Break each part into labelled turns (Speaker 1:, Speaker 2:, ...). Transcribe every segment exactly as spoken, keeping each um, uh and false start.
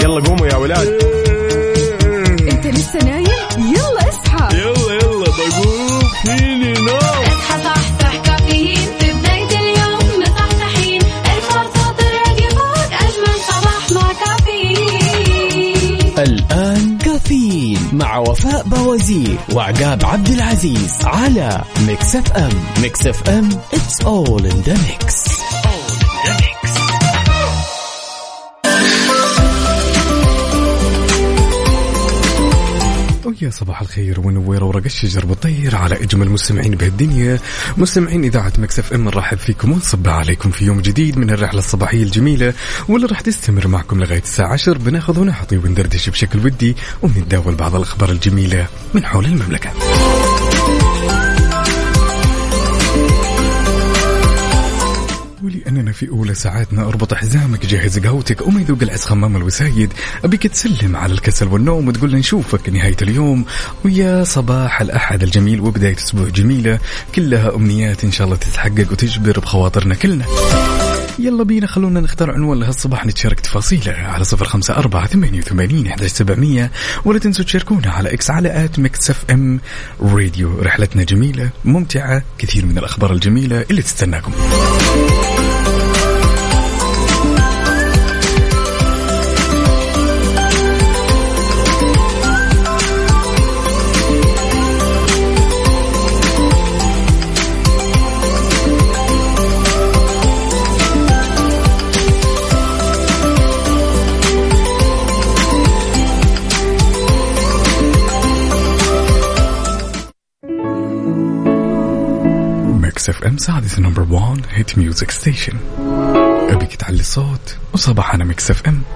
Speaker 1: يلا قوموا يا ولاد.
Speaker 2: انت لسه نايم؟ يلا اصحى.
Speaker 1: يلا يلا بقوم فيني نوم.
Speaker 3: اصحى صحصح كافيين في بداية اليوم مصحصحين. الفرصة تراك فوق أجمل صباح مع كافيين.
Speaker 4: الآن كافيين مع وفاء بوازير وعقاب عبد العزيز على ميكس اف ام. ميكس اف ام it's all in the mix.
Speaker 5: يا صباح الخير ونوير ورق الشجر بطير على أجمل مستمعين بهالدنيا، مستمعين إذاعة ميكس اف ام. نرحب فيكم ونصب عليكم في يوم جديد من الرحلة الصباحية الجميلة واللي راح تستمر معكم لغاية الساعة عشر. بناخذ ونعطي وندردش بشكل ودي ونتداول بعض الأخبار الجميلة من حول المملكة. ولأننا في أولى ساعاتنا اربط حزامك، جهز قهوتك وما يذوق العز خمام الوسايد. أبيك تسلم على الكسل والنوم وتقول لنا نشوفك نهاية اليوم. ويا صباح الأحد الجميل وبداية أسبوع جميلة كلها أمنيات إن شاء الله تتحقق وتجبر بخواطرنا كلنا. يلا بينا خلونا نختار عنوان لهالصباح نتشارك تفاصيله على صفر خمسة أربعة ثمانية وثمانين أحد عشر سبعمية، ولا تنسوا تشاركونا على إكس على آت ميكس اف ام راديو. رحلتنا جميلة ممتعة، كثير من الأخبار الجميلة اللي تستناكم. ميكس اف ام سعادة نمبر وان هيت ميوزك ستيشن. أبيك تعلي الصوت وصباحنا ميكس اف ام.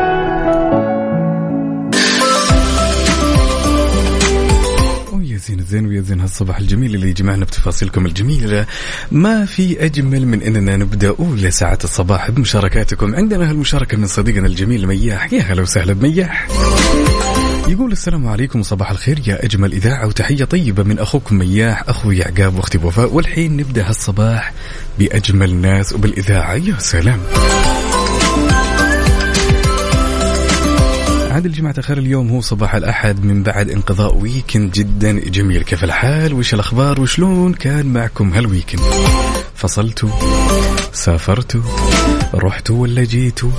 Speaker 5: ويا زين الزين ويا زين هالصباح الجميل اللي يجمعنا بتفاصيلكم الجميلة. ما في أجمل من أننا نبدأ أولى ساعات الصباح بمشاركاتكم. عندنا هالمشاركة من صديقنا الجميل مياح. يا هلا وسهلا بمياح. يقول السلام عليكم صباح الخير يا أجمل إذاعة، وتحية طيبة من أخوكم مياح أخوي عقاب وأختي وفاء. والحين نبدأ هالصباح بأجمل ناس وبالإذاعة. يا سلام. عاد الجمعة آخر اليوم هو صباح الأحد من بعد انقضاء ويكند جدا جميل. كيف الحال؟ وش الأخبار؟ وشلون كان معكم هالويكند؟ فصلتوا؟ سافرتوا؟ رحتوا ولا جيتوا؟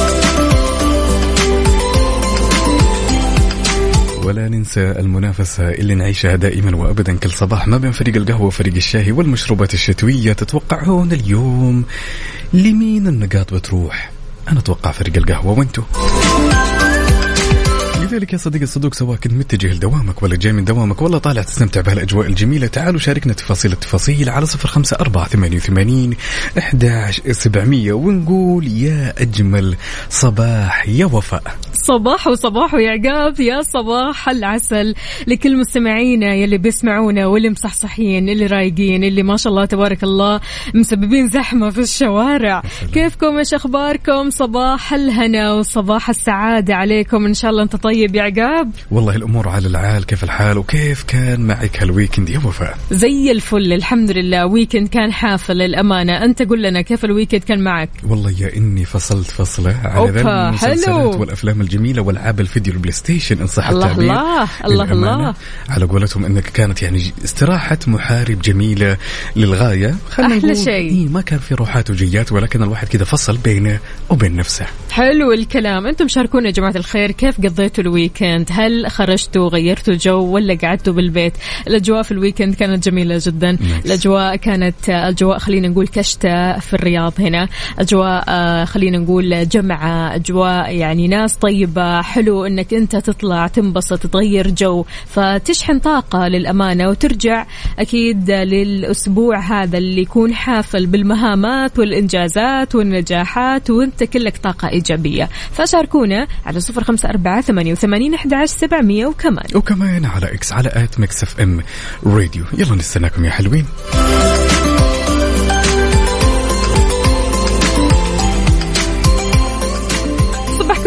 Speaker 5: ولا ننسى المنافسة اللي نعيشها دائما وأبدا كل صباح ما بين فريق القهوة وفريق الشاهي والمشروبات الشتوية. تتوقعون اليوم لمين النقاط بتروح؟ أنا أتوقع فريق القهوة، وانتو؟ لذلك يا صديقي الصدوق، سواء كنت متجه لدوامك ولا جاي من دوامك ولا طالع تستمتع بهالأجواء الجميلة، تعالوا شاركنا تفاصيل التفاصيل على صفر خمسة أربعة ثمانية وثمانين أحد عشر سبعمية ونقول يا أجمل صباح يا وفاء.
Speaker 2: صباح وصباح يا عقاب، يا صباح العسل لكل مستمعينا يلي بيسمعونا واللي مصحصحين اللي رايقين اللي ما شاء الله تبارك الله مسببين زحمة في الشوارع. كيفكم؟ ايش اخباركم؟ صباح الهنا وصباح السعادة عليكم. ان شاء الله انت طيب يا عقاب؟
Speaker 5: والله الامور على العال. كيف الحال وكيف كان معك هالويكند يا وفاء؟
Speaker 2: زي الفل الحمد لله. ويكند كان حافل للأمانة. انت قل لنا كيف الويكند كان معك؟
Speaker 5: والله يا اني فصلت فصلة على ذا المسلسلات والافلام الجميلة والعاب الفيديو البلاي ستيشن ان صح التعبير.
Speaker 2: الله الله الله.
Speaker 5: على قولتهم انك كانت يعني استراحة محارب جميلة للغاية.
Speaker 2: احلى شيء
Speaker 5: إيه ما كان في روحات وجيات، ولكن الواحد كذا فصل بينه وبين نفسه.
Speaker 2: حلو الكلام. انتم شاركونا يا جماعة الخير، كيف قضيتوا الويكند؟ هل خرجتوا غيرتوا جو ولا قعدتوا بالبيت؟ الاجواء في الويكند كانت جميلة جدا. الاجواء كانت اجواء خلينا نقول كشتة في الرياض هنا، اجواء خلينا نقول جمعة، اجواء يعني ناس طيبة. حلو انك انت تطلع تنبسط تغير جو فتشحن طاقة للأمانة وترجع اكيد للأسبوع هذا اللي يكون حافل بالمهامات والإنجازات والنجاحات وانت كلك طاقة إيجابية. فشاركونا على صفر خمسة أربعة ثمانية وثمانين أحد عشر سبعمية وكمان
Speaker 5: وكمان على إكس على آت ميكس اف ام راديو. يلا نستناكم يا حلوين.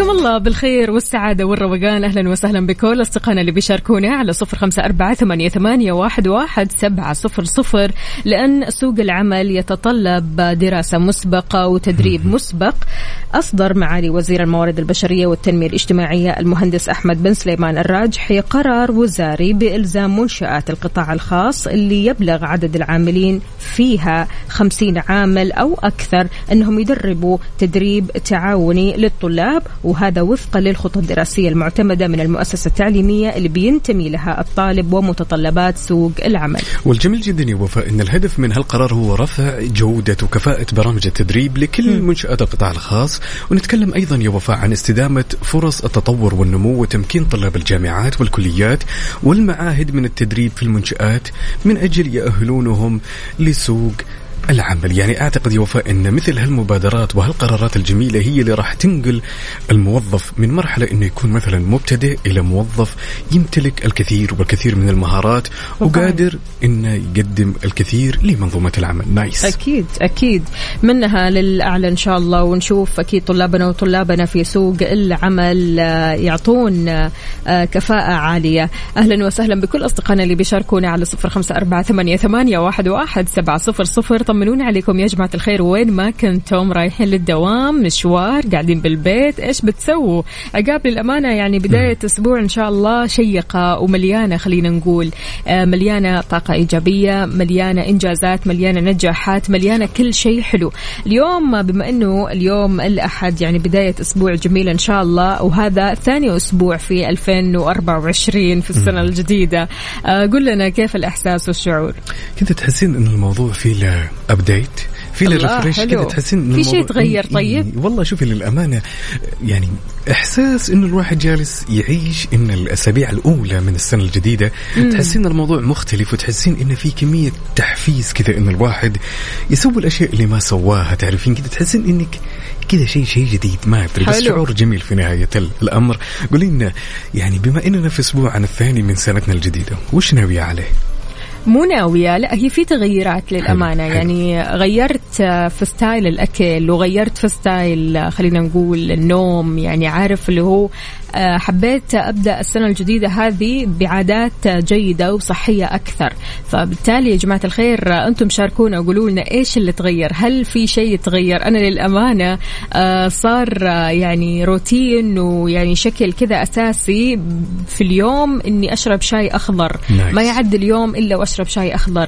Speaker 2: مساكم الله بالخير والسعادة والروقان. أهلا وسهلا بكل أصدقائنا اللي بيشاركونا على صفر خمسة أربعة ثمانية ثمانية واحد واحد سبعة صفر صفر، لأن سوق العمل يتطلب دراسة مسبقة وتدريب مسبق. أصدر معالي وزير الموارد البشرية والتنمية الاجتماعية المهندس أحمد بن سليمان الراجحي قرار وزاري بإلزام منشآت القطاع الخاص اللي يبلغ عدد العاملين فيها خمسين عامل أو أكثر أنهم يدربوا تدريب تعاوني للطلاب، وهذا وفقا للخطة الدراسية المعتمدة من المؤسسة التعليمية اللي بينتمي لها الطالب ومتطلبات سوق العمل.
Speaker 5: والجميل جدا يا وفاء أن الهدف من هالقرار هو رفع جودة وكفاءة برامج التدريب لكل م. منشآت القطاع الخاص. ونتكلم أيضا يا وفاء عن استدامة فرص التطور والنمو وتمكين طلاب الجامعات والكليات والمعاهد من التدريب في المنشآت من أجل يأهلونهم لسوق العمل. يعني أعتقد يا وفاء أن مثل هالمبادرات وهالقرارات الجميلة هي اللي راح تنقل الموظف من مرحلة أنه يكون مثلا مبتدئ إلى موظف يمتلك الكثير والكثير من المهارات وقادر أنه يقدم الكثير لمنظومة العمل. نايس.
Speaker 2: أكيد أكيد منها للأعلى إن شاء الله، ونشوف أكيد طلابنا وطلابنا في سوق العمل يعطون كفاءة عالية. أهلا وسهلا بكل أصدقائنا اللي بيشاركونا على صفر خمسة أربعة ثمانية ثمانية واحد واحد سبعة صفر صفر. طمنونا عليكم يا جماعة الخير، وين ما كنتم، رايحين للدوام، مشوار، قاعدين بالبيت، إيش بتسووا؟ عقاب للأمانة يعني بداية أسبوع إن شاء الله شيقة ومليانة، خلينا نقول مليانة طاقة إيجابية، مليانة إنجازات، مليانة نجاحات، مليانة كل شيء حلو. اليوم بما أنه اليوم الأحد يعني بداية أسبوع جميل إن شاء الله، وهذا ثاني أسبوع في ألفين وأربعة وعشرين في السنة الجديدة. قل لنا كيف الإحساس والشعور؟
Speaker 5: كنت تحسين أن الموضوع فيه له أبديت، في الريفريش كده، تحسين
Speaker 2: في شيء تغير؟ طيب
Speaker 5: إيه والله شوفي للأمانة يعني إحساس إنه الواحد جالس يعيش إن الأسابيع الأولى من السنة الجديدة مم. تحسين الموضوع مختلف، وتحسين إنه في كمية تحفيز كذا إن الواحد يسوي الأشياء اللي ما سواها، تعرفين كده تحسين إنك كذا شيء شيء جديد ما أدري، بس شعور جميل في نهاية الأمر. قولي لنا يعني بما إننا في أسبوعنا الثاني من سنتنا الجديدة وش ناوية عليه؟
Speaker 2: مو ناوية، لا هي في تغييرات للأمانة. حلو. يعني غيرت في ستايل الأكل وغيرت في ستايل خلينا نقول النوم، يعني عارف اللي هو حبيت أبدأ السنة الجديدة هذه بعادات جيدة وصحية أكثر. فبالتالي يا جماعة الخير أنتم شاركونا وقولوا لنا إيش اللي تغير، هل في شيء يتغير؟ أنا للأمانة صار يعني روتين ويعني شكل كذا أساسي في اليوم إني أشرب شاي أخضر. nice. ما يعد اليوم إلا وأشرب شاي أخضر.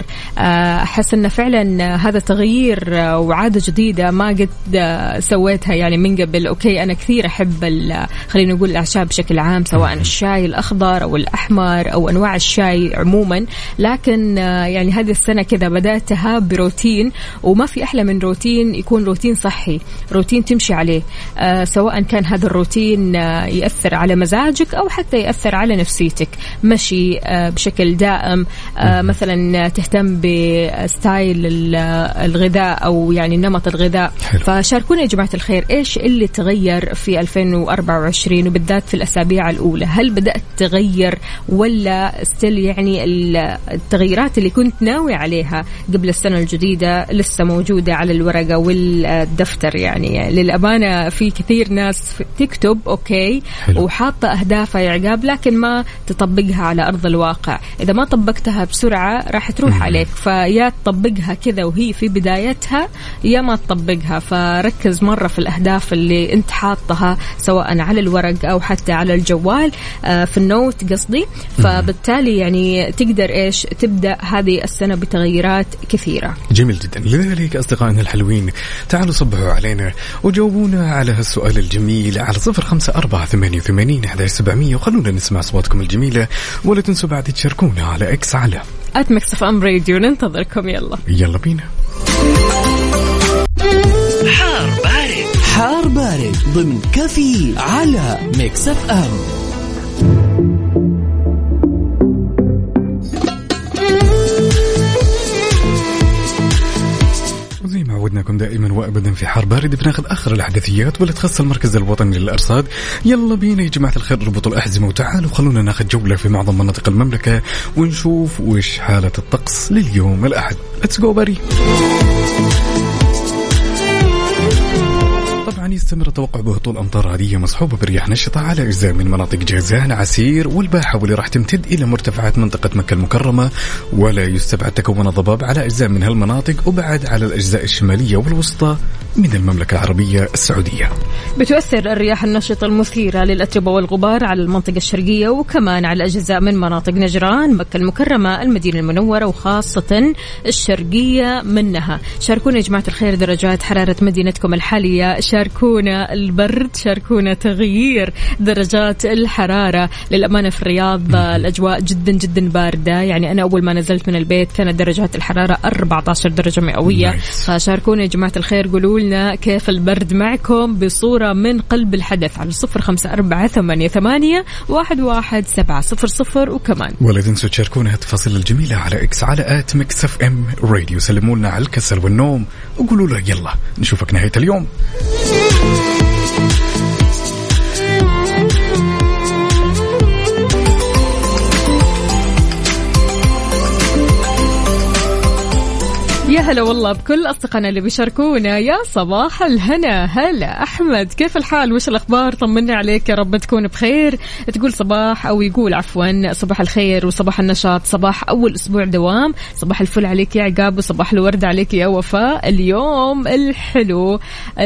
Speaker 2: أحس أن فعلا هذا تغيير وعادة جديدة ما قد سويتها يعني من قبل. أوكي أنا كثير أحب خلينا نقول الأعشاب بشكل عام، سواء الشاي الأخضر أو الأحمر أو أنواع الشاي عموما، لكن يعني هذه السنة كذا بدأتها بروتين، وما في أحلى من روتين يكون روتين صحي، روتين تمشي عليه، سواء كان هذا الروتين يأثر على مزاجك أو حتى يأثر على نفسيتك. مشي بشكل دائم، مثلا تهتم بستايل الغذاء أو يعني نمط الغذاء. فشاركونا يا جماعة الخير إيش اللي تغير في ألفين وأربعة وعشرين وبالذات في الأسابيع الأولى؟ هل بدأت تغير ولا استل يعني التغييرات اللي كنت ناوي عليها قبل السنة الجديدة لسه موجودة على الورقة والدفتر؟ يعني للأمانة في كثير ناس تكتب أوكي حلو. وحاطة أهدافها يا عقاب، لكن ما تطبقها على أرض الواقع. إذا ما طبقتها بسرعة راح تروح عليك، فيا تطبقها كذا وهي في بدايتها يا ما تطبقها. فركز مرة في الأهداف اللي أنت حاطها سواء على الورق أو حتى على الجوال، في النوت قصدي. فبالتالي يعني تقدر إيش تبدأ هذه السنة بتغييرات كثيرة.
Speaker 5: جميل جدا. لذلك أصدقائنا الحلوين تعالوا صبحوا علينا وجاوبونا على هالسؤال الجميل على صفر خمسة أربعة ثمانية ثمانين أحد عشر سبعمية، وخلونا نسمع أصواتكم الجميلة، ولا تنسوا بعد تشاركونا على إكس على
Speaker 2: آت ميكس إف إم راديو. ننتظركم. يلا
Speaker 5: يلا بينا.
Speaker 4: حار بارد، حار بارد ضمن كفي على ميكس إف إم.
Speaker 5: زي ما عودناكم دائما وابدا في حار بارد بناخذ اخر الاحداثيات واللي تخص المركز الوطني للارصاد. يلا بينا يا جماعه الخير اربطوا الاحزمه وتعالوا خلونا ناخذ جوله في معظم مناطق المملكه ونشوف وش حاله الطقس لليوم الاحد. ليتس جو باري. طبعا يستمر توقع بهطول أمطار رعدية مصحوبة برياح نشطة على أجزاء من مناطق جازان عسير والباحة واللي راح تمتد إلى مرتفعات منطقة مكة المكرمة، ولا يستبعد تكون ضباب على أجزاء من هالمناطق وبعد على الأجزاء الشمالية والوسطى من المملكة العربية السعودية.
Speaker 2: بتؤثر الرياح النشطة المثيرة للأتربة والغبار على المنطقة الشرقية وكمان على أجزاء من مناطق نجران، مكة المكرمة، المدينة المنورة وخاصة الشرقية منها. شاركونا يا جماعة الخير درجات حرارة مدينتكم الحالية، شاركونا البرد، شاركونا تغيير درجات الحرارة. للأمانة في الرياض الأجواء جدا جدا باردة، يعني أنا أول ما نزلت من البيت كانت درجات الحرارة أربعة عشر درجة مئوية. فشاركونا يا جماعة الخير، قولوا لنا كيف البرد معكم بصورة من قلب الحدث على صفر خمسة أربعة ثمانية ثمانية واحد واحد سبعة صفر صفر. وكمان
Speaker 5: ولا تنسوا تشاركونا التفاصيل الجميلة على إكس على آت ميكس اف ام راديو. سلموا لنا على الكسل والنوم وقولوا له يلا نشوفك نهاية اليوم.
Speaker 2: يا هلا والله بكل أصدقائنا اللي بيشاركونا. يا صباح الهنا، هلا أحمد، كيف الحال وش الأخبار؟ طمنا عليك، يا رب تكون بخير. تقول صباح أو يقول عفوا صباح الخير وصباح النشاط، صباح أول أسبوع دوام، صباح الفل عليك يا عقاب وصباح الورد عليك يا وفاء. اليوم الحلو،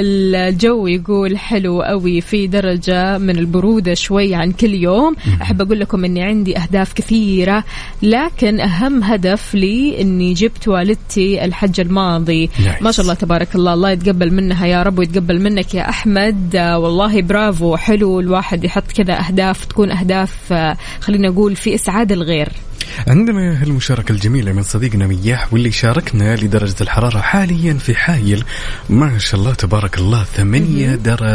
Speaker 2: الجو يقول حلو قوي، في درجة من البرودة شوي عن كل يوم. أحب أقول لكم أني عندي أهداف كثيرة، لكن أهم هدف لي أني جبت والدتي الحج الماضي. ما شاء الله تبارك الله، الله يتقبل منها يا رب ويتقبل منك يا أحمد. والله برافو، حلو الواحد يحط كذا أهداف تكون أهداف خلينا نقول في إسعاد الغير.
Speaker 5: عندنا هالمشاركة الجميلة من صديقنا مياح، واللي شاركنا لدرجة الحرارة حاليا في حايل ما شاء الله تبارك الله ثمانية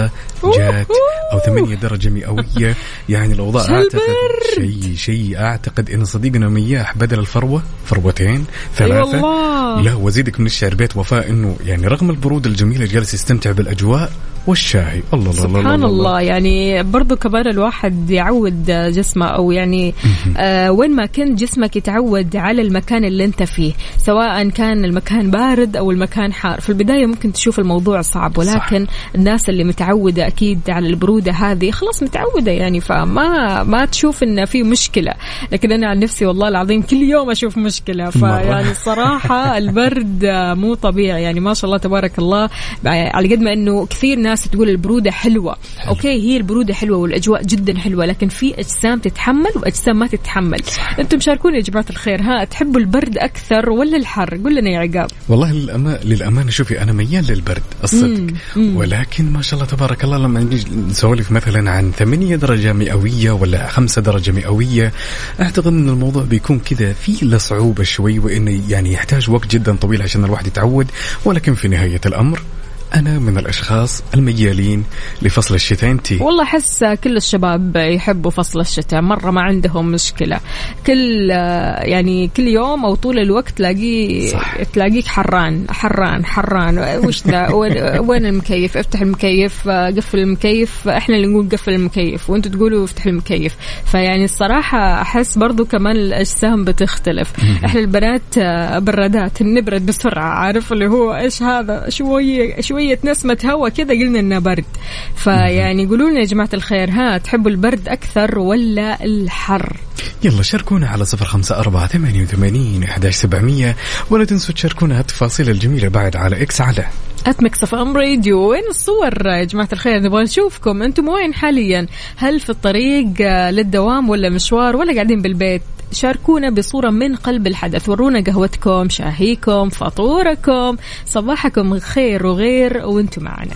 Speaker 5: درجات أو ثمانية درجة مئوية. يعني الأوضاع أعتقد شيء شيء أعتقد إن صديقنا مياح بدل الفروة فروتين ثلاثة. لا وزيدك من الشعر بيت وفاء إنه يعني رغم البرود الجميلة جالس يستمتع بالأجواء والشاهي. الله الله
Speaker 2: سبحان الله, الله, الله. يعني برضو كمان الواحد يعود جسمه أو يعني آه وين ما كان جسمك يتعود على المكان اللي انت فيه، سواء كان المكان بارد أو المكان حار. في البداية ممكن تشوف الموضوع صعب، ولكن صح. الناس اللي متعودة أكيد على البرودة هذه خلاص متعودة يعني، فما ما تشوف إن في مشكلة. لكن أنا عن نفسي والله العظيم كل يوم أشوف مشكلة. فيعني الصراحة البرد مو طبيعي، يعني ما شاء الله تبارك الله. على قد ما إنه كثير ناس تقول البرودة حلوة، حلو. أوكي هي البرودة حلوة والأجواء جدا حلوة، لكن في أجسام تتحمل وأجسام ما تتحمل. أنتم شاركوني يا جماعة الخير، ها تحبوا البرد أكثر ولا الحر؟ قول لنا يا عقاب.
Speaker 5: والله للأمانة, للأمانة شوفي أنا ميال للبرد الصدق، مم. مم. ولكن ما شاء الله تبارك الله لما نجي نسولف مثلا عن ثمانية درجة مئوية ولا خمسة درجة مئوية، أعتقد أن الموضوع بيكون كذا فيه لصعوبة شوي، وإنه يعني يحتاج وقت جدا طويل عشان الواحد يتعود. ولكن في نهاية الأمر أنا من الأشخاص الميالين لفصل الشتاء. أنتي؟
Speaker 2: والله حس كل الشباب يحبوا فصل الشتاء، مرة ما عندهم مشكلة. كل يعني كل يوم أو طول الوقت تلاقي تلاقيك حران حران حران. وش ذا؟ وين المكيف؟ افتح المكيف، قفل المكيف. إحنا اللي نقول قفل المكيف وأنتوا تقولوا افتح المكيف. فيعني الصراحة أحس برضو كمان الأجسام بتختلف. إحنا البنات برادات نبرد بسرعة، عارف اللي هو إيش هذا، شوية شوية نسمة هوا كذا قلنا إنه برد. فيعني قولوا لنا يا جماعة الخير، ها تحبوا البرد أكثر ولا الحر؟
Speaker 5: يلا شاركونا على صفر خمسة أربعة ثمانية وثمانين أحد عشر سبعمية، ولا تنسوا تشاركونا التفاصيل الجميلة بعد على إكس على
Speaker 2: آت ميكس اف ام راديو. وين الصور يا جماعة الخير؟ نبغى نشوفكم أنتم وين حاليا، هل في الطريق للدوام ولا مشوار ولا قاعدين بالبيت؟ شاركونا بصورة من قلب الحدث، ورونا قهوتكم، شاهيكم، فطوركم، صباحكم خير وغير وانتم معنا.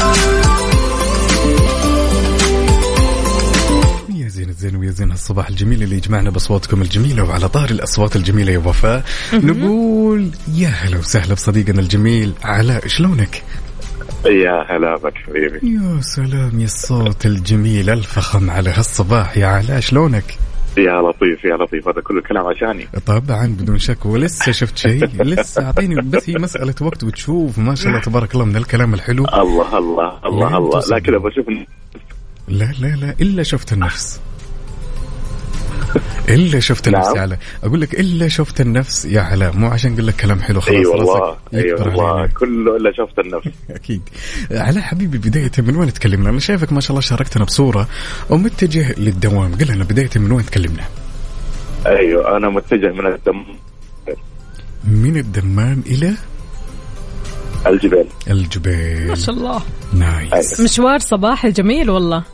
Speaker 5: يا زين الزين ويا زين الصباح الجميل اللي يجمعنا بأصواتكم الجميلة. وعلى طار الأصوات الجميلة يا وفاء نقول يا هلا وسهلا بصديقنا الجميل علاء، شلونك؟
Speaker 6: يا هلا بك حبيبي.
Speaker 5: يا سلام، يا الصوت الجميل الفخم على هالصباح يا علاء، شلونك؟
Speaker 6: يا لطيف يا لطيف، هذا كله كلام عشاني.
Speaker 5: طبعا بدون شك، ولسه شفت شيء لسه أعطيني، بس هي مسألة وقت وتشوف. ما شاء الله تبارك الله من الكلام الحلو.
Speaker 6: الله الله الله الله. لا كده بشوف.
Speaker 5: لا لا لا إلا شفت النفس. إلا شفت
Speaker 6: نعم.
Speaker 5: النفس يا علاء، أقول لك إلا شفت النفس يا علاء، مو عشان أقول لك كلام حلو خلاص.
Speaker 6: أي والله
Speaker 5: راسك
Speaker 6: أي
Speaker 5: يكبر
Speaker 6: والله
Speaker 5: علينا.
Speaker 6: كله إلا شفت النفس.
Speaker 5: أكيد. علاء حبيبي بداية من وين تكلمنا؟ أنا شايفك ما شاء الله شاركتنا بصورة ومتجه للدوام، قل لنا بداية من وين تكلمنا؟
Speaker 6: أيوة أنا متجه من الدم
Speaker 5: من الدمام إلى
Speaker 6: الجبال.
Speaker 5: الجبال.
Speaker 2: ما شاء الله.
Speaker 5: نايس.
Speaker 2: مشوار صباحي جميل والله.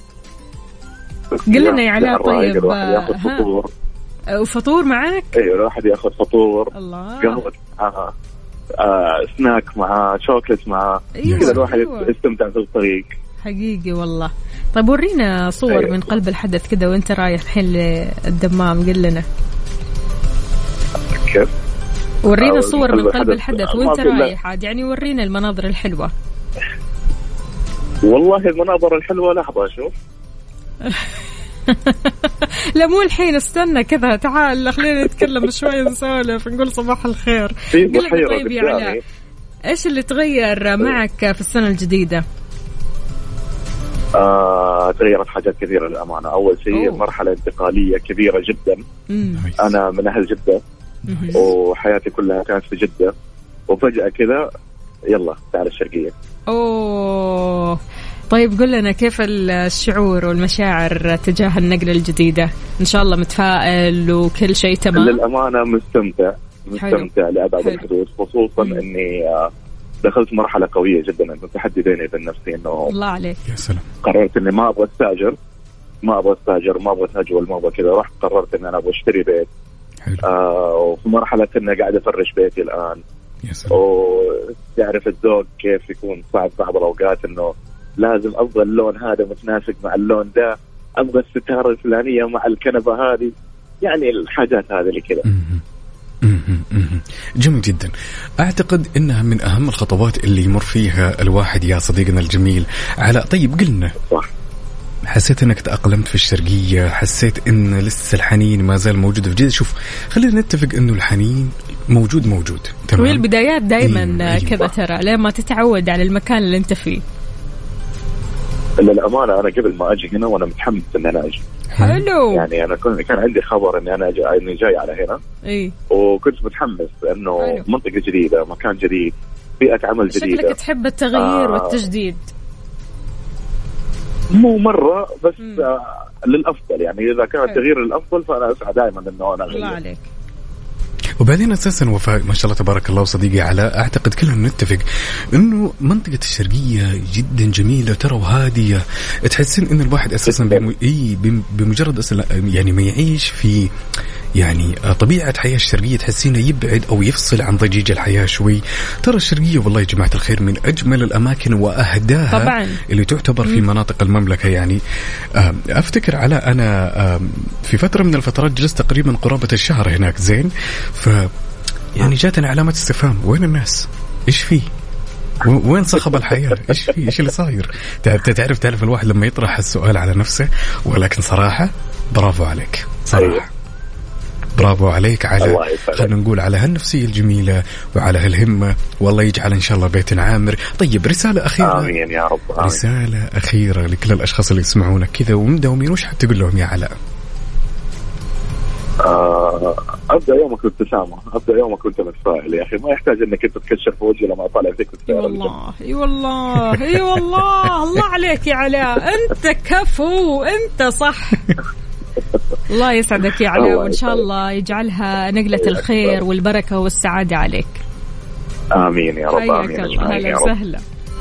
Speaker 2: قل لنا يا علاء طيب.
Speaker 6: الواحد ياخذ فطور.
Speaker 2: وفطور معك؟
Speaker 6: ايوه الواحد ياخذ فطور.
Speaker 2: الله.
Speaker 6: قهوة معاه، آه، سناك معاه، شوكليت معاه،
Speaker 2: أيوة.
Speaker 6: كذا الواحد
Speaker 2: أيوة.
Speaker 6: يستمتع في الطريق.
Speaker 2: حقيقي والله. طيب ورينا صور
Speaker 6: أيوة.
Speaker 2: من قلب الحدث كذا وانت رايح الحين للدمام، قل لنا.
Speaker 6: كيف؟
Speaker 2: ورينا
Speaker 6: آه،
Speaker 2: صور من قلب
Speaker 6: الحدث.
Speaker 2: الحدث
Speaker 6: ما
Speaker 2: وانت
Speaker 6: في إلا-
Speaker 2: رايح عاد، يعني ورينا المناظر الحلوة.
Speaker 6: والله المناظر الحلوة لحظة أشوف.
Speaker 2: لا مو الحين، استنى كذا، تعال خلينا نتكلم شوي نسولف نقول صباح الخير.
Speaker 6: في
Speaker 2: قل لنا
Speaker 6: بحيرة
Speaker 2: طيب يا
Speaker 6: قدامي.
Speaker 2: علاء، ايش اللي تغير معك في السنة الجديدة؟
Speaker 6: آه، تغيرت حاجات كثيرة للأمانة. أول شيء
Speaker 2: أوه.
Speaker 6: مرحلة انتقالية كبيرة جدا.
Speaker 2: مم.
Speaker 5: نايس.
Speaker 6: أنا من أهل جدة
Speaker 2: مهم.
Speaker 6: وحياتي كلها كانت في جدة، وفجأة كذا يلا تعال الشرقية.
Speaker 2: اوه طيب قل لنا كيف الشعور والمشاعر تجاه النقلة الجديدة؟ إن شاء الله متفائل وكل شيء تمام؟
Speaker 6: للأمانة مستمتع مستمتع لأبعد
Speaker 2: حلو.
Speaker 6: الحدود، خصوصا
Speaker 2: مم.
Speaker 6: أني آه، دخلت مرحلة قوية جدا، أنه تحدي بيني وبين نفسي، أنه
Speaker 2: الله عليك.
Speaker 5: يا سلام.
Speaker 6: قررت أني ما أبغى أستأجر، ما أبغى أستأجر، ما أبغى أتهجول، ما أبغى كذا. رحت قررت أني أنا أبغى أشتري بيت.
Speaker 5: حلو.
Speaker 6: آه، وفي مرحلة أني قاعد أفرش بيتي الآن.
Speaker 5: يا سلام.
Speaker 6: وتعرف الذوق كيف يكون صعب بعض الأوقات، أنه لازم أبغى اللون هذا متناسق مع اللون ده، أبغى الستارة الفلانية مع الكنبة هذه، يعني الحاجات هذه اللي كذا.
Speaker 5: مهم. مهم. مهم. جميل جدا. أعتقد أنها من أهم الخطوات اللي يمر فيها الواحد يا صديقنا الجميل علاء. طيب قلنا،
Speaker 6: صح.
Speaker 5: حسيت أنك تأقلمت في الشرقية، حسيت أن لسه الحنين ما زال موجود في جدة. شوف خلينا نتفق أنه الحنين موجود موجود تمام.
Speaker 2: وهي البدايات دائما
Speaker 5: أيوة.
Speaker 2: كذا ترى، لين ما تتعود على المكان اللي انت فيه.
Speaker 6: للأمانة أنا قبل ما أجي هنا وأنا متحمس إن أنا أجي.
Speaker 2: حلو.
Speaker 6: يعني أنا كنت كان عندي خبر إني أنا جاي إني جاي على هنا،
Speaker 2: اي
Speaker 6: وكنت متحمس لأنه
Speaker 2: حلو.
Speaker 6: منطقة جديدة، مكان جديد، بيئة عمل جديدة.
Speaker 2: شكلك تحب التغيير
Speaker 6: آه.
Speaker 2: والتجديد.
Speaker 6: مو مرة بس
Speaker 2: مم.
Speaker 6: آه للأفضل، يعني إذا كان
Speaker 2: حلو.
Speaker 6: التغيير للأفضل فأنا أسعى دائما إنه أنا
Speaker 2: الله
Speaker 6: أغير.
Speaker 2: عليك.
Speaker 5: وبعدين أساسا وفاء ما شاء الله تبارك الله صديقي علاء، أعتقد كلنا نتفق أنه منطقة الشرقية جدا جميلة ترى وهادية، تحسين أن الواحد أساسا بم... إيه بم... بمجرد أسلا يعني ما يعيش في يعني طبيعة حياة الشرقية تحسينه يبعد أو يفصل عن ضجيج الحياة شوي. ترى الشرقية والله يا جماعة الخير من أجمل الأماكن وأهداها
Speaker 2: طبعاً.
Speaker 5: اللي تعتبر في مناطق المملكة. يعني أفتكر على أنا في فترة من الفترات جلست تقريبا قرابة الشهر هناك زين، ف يعني جاتني علامة استفهام، وين الناس؟ إيش فيه؟ وين صخب الحياة؟ إيش فيه؟ إيش اللي صاير؟ تعرف تعرف تعرف الواحد لما يطرح السؤال على نفسه. ولكن صراحة برافو عليك صراحة، برافو عليك على خلينا نقول على هالنفسية الجميلة وعلى هالهمة، والله يجعل إن شاء الله بيت عامر. طيب رسالة أخيرة.
Speaker 6: آمين يا رب. آمين.
Speaker 5: رسالة أخيرة لكل الأشخاص اللي يسمعونك كذا ومداومين، وش حتقول لهم يا علاء؟
Speaker 6: آه، أبدأ يومك بابتسامة، أبدأ يومك وأنت متفائل يا أخي، ما يحتاج إنك أنت تكشر في وجهي لما أطالع فيك.
Speaker 2: اي والله اي والله اي والله الله عليك يا علاء، انت كفو، انت صح. الله يسعدك يا علاء، وان شاء الله يجعلها نقلة الخير والبركة والسعادة عليك.
Speaker 6: آمين يا رب.
Speaker 2: حياك
Speaker 6: آمين.
Speaker 2: الله.
Speaker 6: آمين يا
Speaker 2: هلا
Speaker 6: رب.
Speaker 2: وسهلا.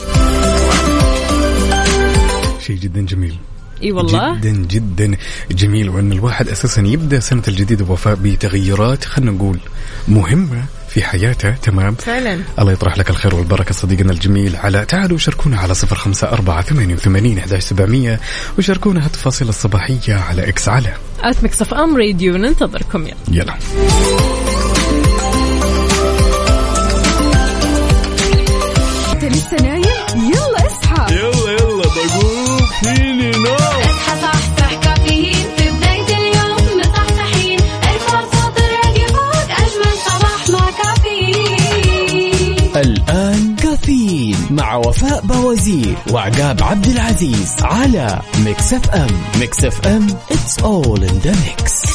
Speaker 5: شيء جدا جميل.
Speaker 2: اي والله
Speaker 5: جدا جدا جميل، وأن الواحد أساسا يبدأ سنة الجديدة وفاء بتغيرات خلنا نقول مهمة في حياته. تمام
Speaker 2: فعلا.
Speaker 5: الله يطرح لك الخير والبركة صديقنا الجميل على. تعالوا شاركونا على صفر خمسة أربعة ثمانية وثمانين أحد عشر سبعمية وشاركونا هالتفاصيل الصباحية على إكس على
Speaker 2: آت ميكس إف إم راديو. ننتظركم. يلا
Speaker 5: يلا
Speaker 2: انت لسه نايم؟ يلا اصحى.
Speaker 1: يلا يلا بقوم فيني نوم.
Speaker 3: اصحى صحصح كافيين في بداية اليوم مصحصحين، ارفع صوت الراديو فوق أجمل صباح مع كافيين.
Speaker 4: الآن كافيين مع وفاء بوازير وعقاب عبد العزيز على ميكس اف ام. ميكس اف ام it's all in the mix.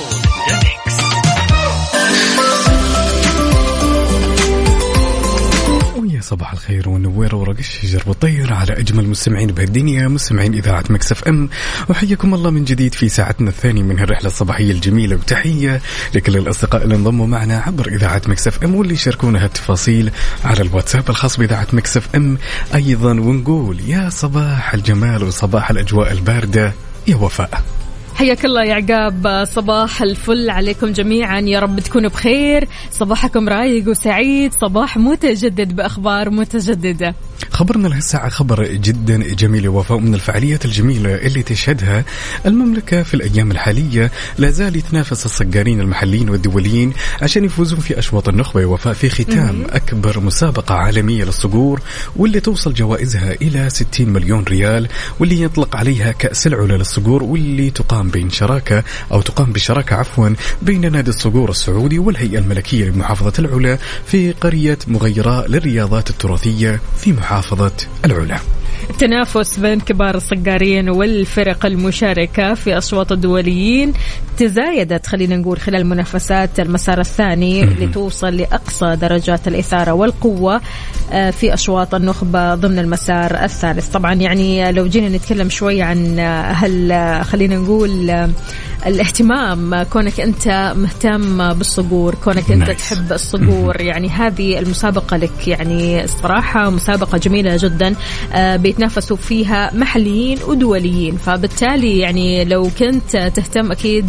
Speaker 5: صباح الخير والنوير ورق الشجر والطير على أجمل مستمعين بهالدنيا، مستمعين إذاعة ميكس اف ام، وحياكم الله من جديد في ساعتنا الثانية من هالرحلة الصباحية الجميلة. وتحية لكل الأصدقاء اللي انضموا معنا عبر إذاعة ميكس اف ام واللي يشاركونا هالتفاصيل على الواتساب الخاص بإذاعة ميكس اف ام أيضا. ونقول يا صباح الجمال وصباح الأجواء الباردة يا وفاء.
Speaker 2: حياك الله يا عقاب، صباح الفل عليكم جميعا، يا رب تكونوا بخير، صباحكم رايق وسعيد، صباح متجدد بأخبار متجددة.
Speaker 5: خبرنا لهالساعة خبر جدا جميل وفاء، من الفعاليات الجميلة اللي تشهدها المملكة في الأيام الحالية. لا زال يتنافس الصقارين المحليين والدوليين عشان يفوزون في أشواط النخبة وفاء في ختام أكبر مسابقة عالمية للصقور، واللي توصل جوائزها إلى ستين مليون ريال، واللي يطلق عليها كأس العلا للصقور، واللي تقام بين شراكة أو تقام بشراكة عفوا بين نادي الصقور السعودي والهيئة الملكية لمحافظة العلا في قرية مغيراء للرياضات التراثية في محافظة العلا.
Speaker 2: التنافس بين كبار الصقارين والفرق المشاركة في أشواط الدوليين تزايدت خلينا نقول خلال منافسات المسار الثاني اللي توصل لأقصى درجات الإثارة والقوة في أشواط النخبة ضمن المسار الثالث. طبعا يعني لو جينا نتكلم شوي عن هل خلينا نقول الاهتمام، كونك أنت مهتم بالصقور، كونك أنت تحب الصقور، يعني هذه المسابقة لك، يعني الصراحة مسابقة جميلة جدا بيتنافسوا فيها محليين ودوليين، فبالتالي يعني لو كنت تهتم أكيد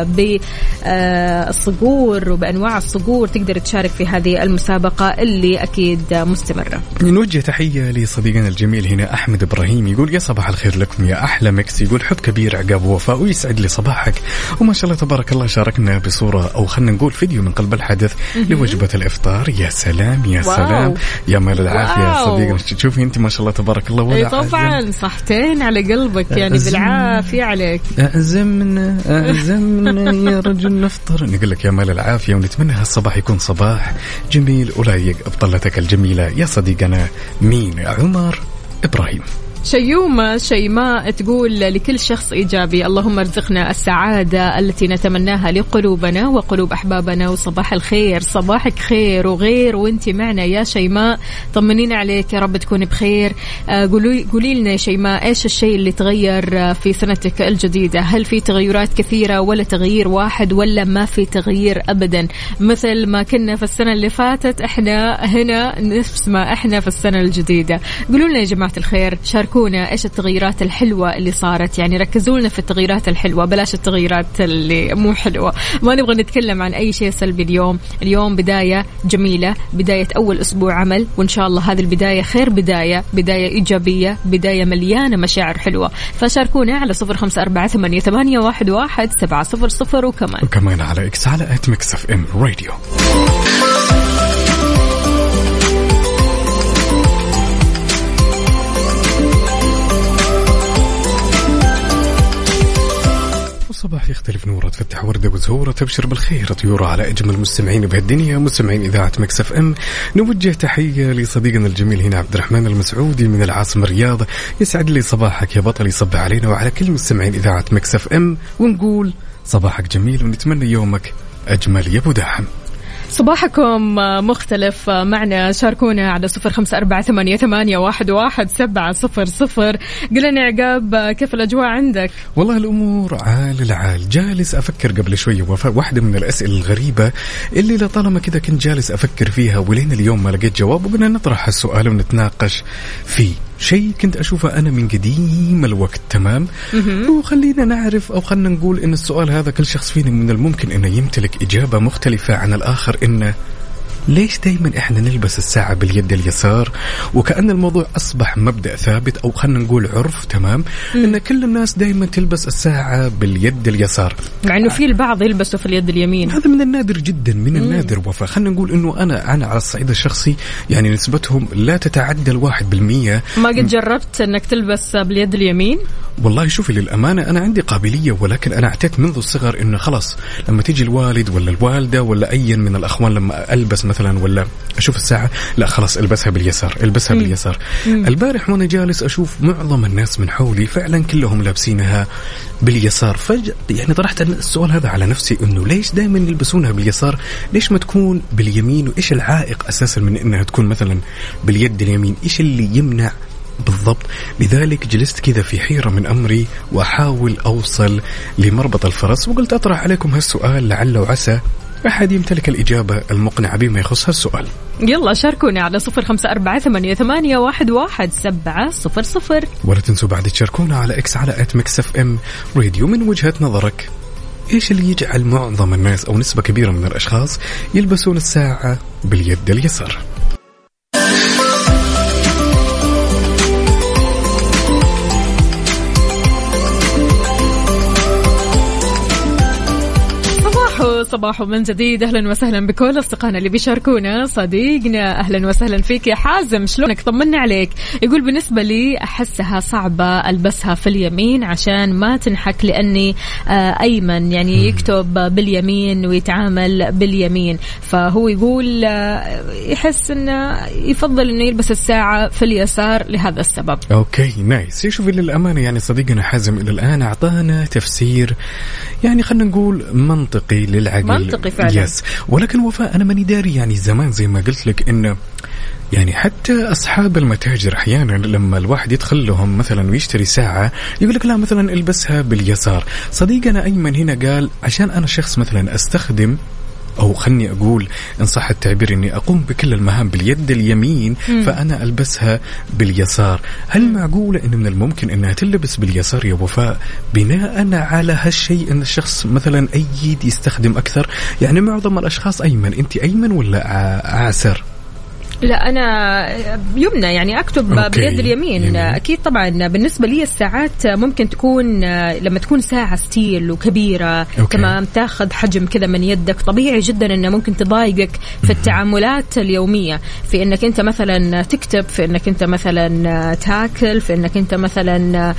Speaker 2: بالصقور وبأنواع الصقور تقدر تشارك في هذه المسابقة اللي أكيد مستمرة.
Speaker 5: نوجه تحية لصديقنا الجميل هنا أحمد إبراهيم، يقول يا صباح الخير لكم يا أحلى ميكس، يقول حب كبير عقاب ووفاء ويسعد لي صباحك، وما شاء الله تبارك الله شاركنا بصورة أو خلنا نقول فيديو من قلب الحدث لوجبة الإفطار. يا سلام يا واو. سلام يا مال العافية صديقنا، تشوفي أنت ما شاء الله تبارك الله ولا
Speaker 2: طبعا صحتين على قلبك يعني بالعافية عليك.
Speaker 5: أعزمنا أعزمنا يا رجل نفطر، نقول لك يا مال العافية، ونتمنى هالصباح يكون صباح جميل ولايق بطلتك الجميلة يا صديقنا مين عمر إبراهيم.
Speaker 2: شيومة شيماء تقول لكل شخص إيجابي اللهم ارزقنا السعادة التي نتمناها لقلوبنا وقلوب أحبابنا، وصباح الخير، صباحك خير وغير وانت معنا يا شيماء، طمنينا عليك يا رب تكوني بخير. قولي قولي لنا يا شيماء ايش الشيء اللي تغير في سنتك الجديدة؟ هل في تغيرات كثيرة ولا تغيير واحد ولا ما في تغيير أبدا مثل ما كنا في السنة اللي فاتت؟ احنا هنا نفس ما احنا في السنة الجديدة. قولوا لنا يا جماعة الخير، شاركونا ايش التغييرات الحلوة اللي صارت، يعني ركزوا لنا في التغييرات الحلوة بلاش التغييرات اللي مو حلوة، ما نبغى نتكلم عن اي شيء سلبي اليوم. اليوم بداية جميلة، بداية اول اسبوع عمل، وان شاء الله هذه البداية خير بداية، بداية ايجابية، بداية مليانة مشاعر حلوة. فشاركونا على صفر خمسة أربعة ثمانية ثمانية واحد واحد سبعة صفر صفر، وكمان
Speaker 5: وكمان على إكس على آت ميكس اف ام راديو. صباح يختلف نوره، تفتح وردة وزهورة، تبشر بالخير طيورة على أجمل مستمعين بهالدنيا، مستمعين إذاعة ميكس اف ام. نوجه تحية لصديقنا الجميل هنا عبد الرحمن المسعودي من العاصمة الرياض، يسعد لي صباحك يا بطل، يصبح علينا وعلى كل مستمعين إذاعة ميكس اف ام، ونقول صباحك جميل ونتمنى يومك أجمل يا أبو داحم.
Speaker 2: صباحكم مختلف معنا، شاركونا على صفر خمسة أربعة ثمانية ثمانية واحد واحد سبعة صفر صفر. قلنا عقاب كيف الأجواء عندك؟
Speaker 5: والله الأمور عال العال، جالس أفكر قبل شوية وفاء واحدة من الأسئلة الغريبة اللي لطالما كذا كنت جالس أفكر فيها ولين اليوم ما لقيت جواب، وقلنا نطرح السؤال ونتناقش فيه. شيء كنت أشوفه أنا من قديم الوقت، تمام؟ وخلينا نعرف أو خلينا نقول إن السؤال هذا كل شخص فينا من الممكن إنه يمتلك إجابة مختلفة عن الآخر. إنه ليش دايما إحنا نلبس الساعة باليد اليسار؟ وكأن الموضوع أصبح مبدأ ثابت أو خلينا نقول عرف، تمام؟ مم. إن كل الناس دايما تلبس الساعة باليد اليسار،
Speaker 2: مع إنه في البعض يلبسوا في اليد اليمين.
Speaker 5: هذا من النادر جدا، من مم. النادر وفا. خلينا نقول إنه أنا أنا على الصعيد الشخصي يعني نسبتهم لا تتعدى الواحد بالمية.
Speaker 2: ما قد جربت إنك تلبس باليد اليمين؟
Speaker 5: والله شوفي للأمانة أنا عندي قابلية، ولكن أنا اعتدت منذ الصغر إنه خلاص لما تيجي الوالد ولا الوالدة ولا أي من الأخوان لما ألبس مثلا ولا أشوف الساعة، لا خلاص البسها باليسار البسها باليسار. البارح وأنا جالس أشوف معظم الناس من حولي فعلا كلهم لابسينها باليسار، فجأة يعني طرحت السؤال هذا على نفسي إنه ليش دائما يلبسونها باليسار؟ ليش ما تكون باليمين؟ وإيش العائق أساسا من إنها تكون مثلا باليد اليمين؟ إيش اللي يمنع بالضبط؟ لذلك جلست كذا في حيرة من أمري وأحاول أوصل لمربط الفرس، وقلت أطرح عليكم هالسؤال لعل وعسى أحد يمتلك الإجابة المقنعة بما يخص هالسؤال.
Speaker 2: يلا شاركونا على صفر خمسة أربعة ثمانية ثمانية واحد واحد سبعة صفر صفر،
Speaker 5: ولا تنسوا بعد تشاركونا على إكس على آت ميكس إف إم راديو. من وجهة نظرك إيش اللي يجعل معظم الناس أو نسبة كبيرة من الأشخاص يلبسون الساعة باليد اليسار؟
Speaker 2: صباح من جديد، أهلا وسهلا بكل أصدقائنا اللي بيشاركونا. صديقنا أهلا وسهلا فيك يا حازم، شلونك؟ طمنا عليك. يقول بالنسبة لي أحسها صعبة ألبسها في اليمين عشان ما تنحك، لأني أيمن يعني يكتب باليمين ويتعامل باليمين، فهو يقول يحس إنه يفضل إنه يلبس الساعة في اليسار لهذا السبب.
Speaker 5: أوكي نايس. يشوف للأمانة يعني صديقنا حازم إلى الآن أعطانا تفسير يعني خلنا نقول منطقي للعقل،
Speaker 2: منطقي فعلا.
Speaker 5: يس. ولكن وفاء أنا ماني داري يعني زمان زي ما قلت لك إنه يعني حتى أصحاب المتاجر أحيانا لما الواحد يدخل لهم مثلا ويشتري ساعة يقول لك لا مثلا البسها باليسار. صديقنا أيمن هنا قال عشان أنا شخص مثلا أستخدم أو خلني أقول إن صح التعبير إني أقوم بكل المهام باليد اليمين م. فأنا ألبسها باليسار. هل معقولة إن من الممكن إنها تلبس باليسار يا وفاء بناء على هالشيء إن الشخص مثلا أيد يستخدم أكثر؟ يعني معظم الأشخاص أيمن، أنت أيمن ولا عاسر؟
Speaker 2: لا أنا يمنى، يعني أكتب أوكي. باليد اليمين يعني. أكيد طبعا. بالنسبة لي الساعات ممكن تكون لما تكون ساعة ستيل وكبيرة كما تاخذ حجم كذا من يدك، طبيعي جدا أنه ممكن تضايقك في التعاملات اليومية، في أنك أنت مثلا تكتب، في أنك أنت مثلا تاكل، في أنك أنت مثلا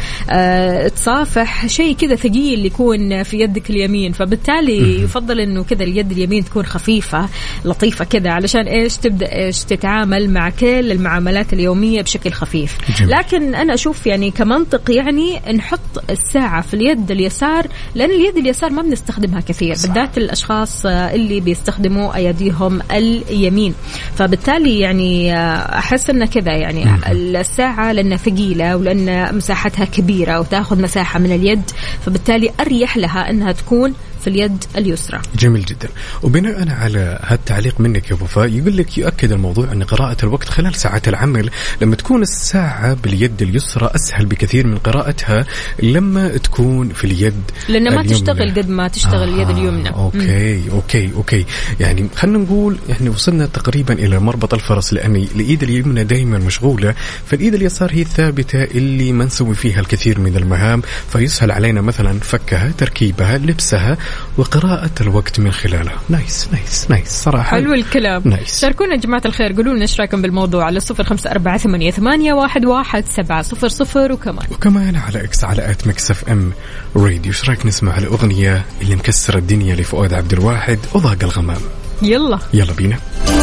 Speaker 2: تصافح، شيء كذا ثقيل يكون في يدك اليمين، فبالتالي يفضل أنه كذا اليد اليمين تكون خفيفة لطيفة كذا علشان إيش تبدأ إيش تتعامل مع كل المعاملات اليومية بشكل خفيف. جميل. لكن أنا أشوف يعني كمنطق يعني نحط الساعة في اليد اليسار، لأن اليد اليسار ما بنستخدمها كثير، بالذات الأشخاص اللي بيستخدموا أيديهم اليمين، فبالتالي يعني أحس أن كذا يعني م- الساعة لأنها ثقيلة ولأن مساحتها كبيرة وتأخذ مساحة من اليد، فبالتالي أريح لها أنها تكون في اليد اليسرى.
Speaker 5: جميل جدا. وبناء على هالتعليق منك يا وفاء يقول لك يؤكد الموضوع أن قراءة الوقت خلال ساعات العمل لما تكون الساعة باليد اليسرى أسهل بكثير من قراءتها لما تكون في اليد
Speaker 2: لأنه ما
Speaker 5: اليمنى.
Speaker 2: تشتغل قد ما تشتغل اليد
Speaker 5: آه
Speaker 2: اليمنى.
Speaker 5: أوكي م. أوكي أوكي يعني خلنا نقول يعني وصلنا تقريبا إلى مربط الفرس، لأن الإيد اليمنى دائما مشغولة، فالإيد اليسار هي الثابتة اللي ما نسوي فيها الكثير من المهام، فيسهل علينا مثلا فكها، تركيبها، لبسها، وقراءة الوقت من خلالها. نايس نايس نايس صراحة.
Speaker 2: حلو الكلام.
Speaker 5: نايس.
Speaker 2: شاركونا يا جماعة الخير، قولوا لنا ايش رايكم بالموضوع على صفر خمسة أربعة ثمانية ثمانية واحد واحد سبعة صفر صفر، وكمان
Speaker 5: وكمان على إكس على آت ميكس إف إم راديو. ايش رايك نسمع الأغنية اللي مكسرة الدنيا لفؤاد عبد الواحد وضاق الغمام؟
Speaker 2: يلا
Speaker 5: يلا بينا.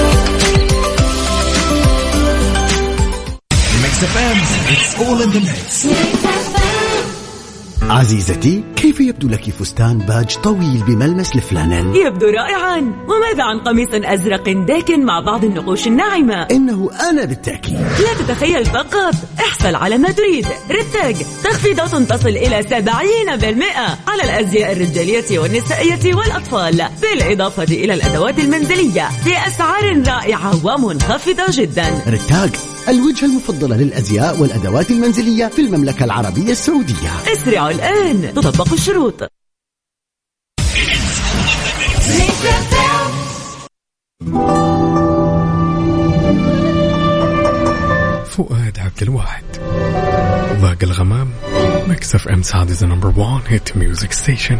Speaker 7: ميكس إف إم it's all in the mix. عزيزتي، كيف يبدو لك فستان باج طويل بملمس الفلانيل؟
Speaker 8: يبدو رائعا. وماذا عن قميص أزرق داكن مع بعض النقوش الناعمة؟
Speaker 7: إنه أنا بالتأكيد.
Speaker 8: لا تتخيل فقط، احصل على ما تريد. رتاج تخفيضات تصل إلى سبعين بالمئة على الأزياء الرجالية والنسائية والأطفال، بالإضافة إلى الأدوات المنزلية بأسعار رائعة ومنخفضة جدا.
Speaker 7: رتاج الوجهة المفضلة للأزياء والأدوات المنزلية في المملكة العربية السعودية.
Speaker 8: اسرعوا الآن، تطبق الشروط.
Speaker 5: فؤاد عبد الواحد ضاق الغمام. ميكس إف إم Sound is the number one hit music station.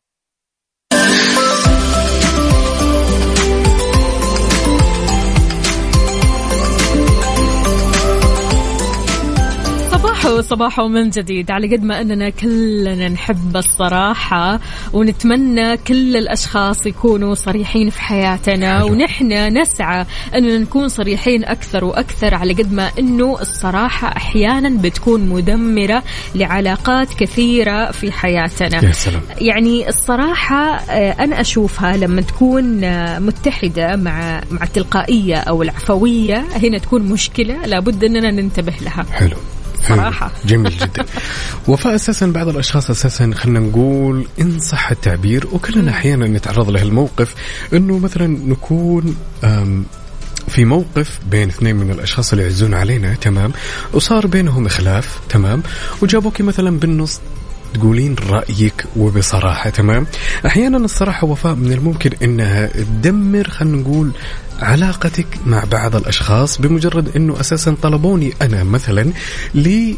Speaker 2: صباح ومن جديد. على قد ما أننا كلنا نحب الصراحة ونتمنى كل الأشخاص يكونوا صريحين في حياتنا، حلو. ونحن نسعى أننا نكون صريحين أكثر وأكثر، على قد ما أنه الصراحة أحيانا بتكون مدمرة لعلاقات كثيرة في حياتنا.
Speaker 5: يا سلام.
Speaker 2: يعني الصراحة أنا أشوفها لما تكون متحدة مع مع التلقائية أو العفوية، هنا تكون مشكلة لابد أننا ننتبه لها.
Speaker 5: حلو
Speaker 2: صراحة
Speaker 5: جميل جدا. وفاء أساسا بعض الأشخاص أساسا خلنا نقول إن صح التعبير، وكلنا أحيانا نتعرض له الموقف إنه مثلا نكون في موقف بين اثنين من الأشخاص اللي يعزون علينا، تمام، وصار بينهم خلاف، تمام، وجابوك مثلا بالنص تقولين رأيك وبصراحة، تمام. أحيانا الصراحة وفاء من الممكن إنها تدمر خلنا نقول علاقتك مع بعض الأشخاص، بمجرد إنه أساسا طلبوني أنا مثلا لي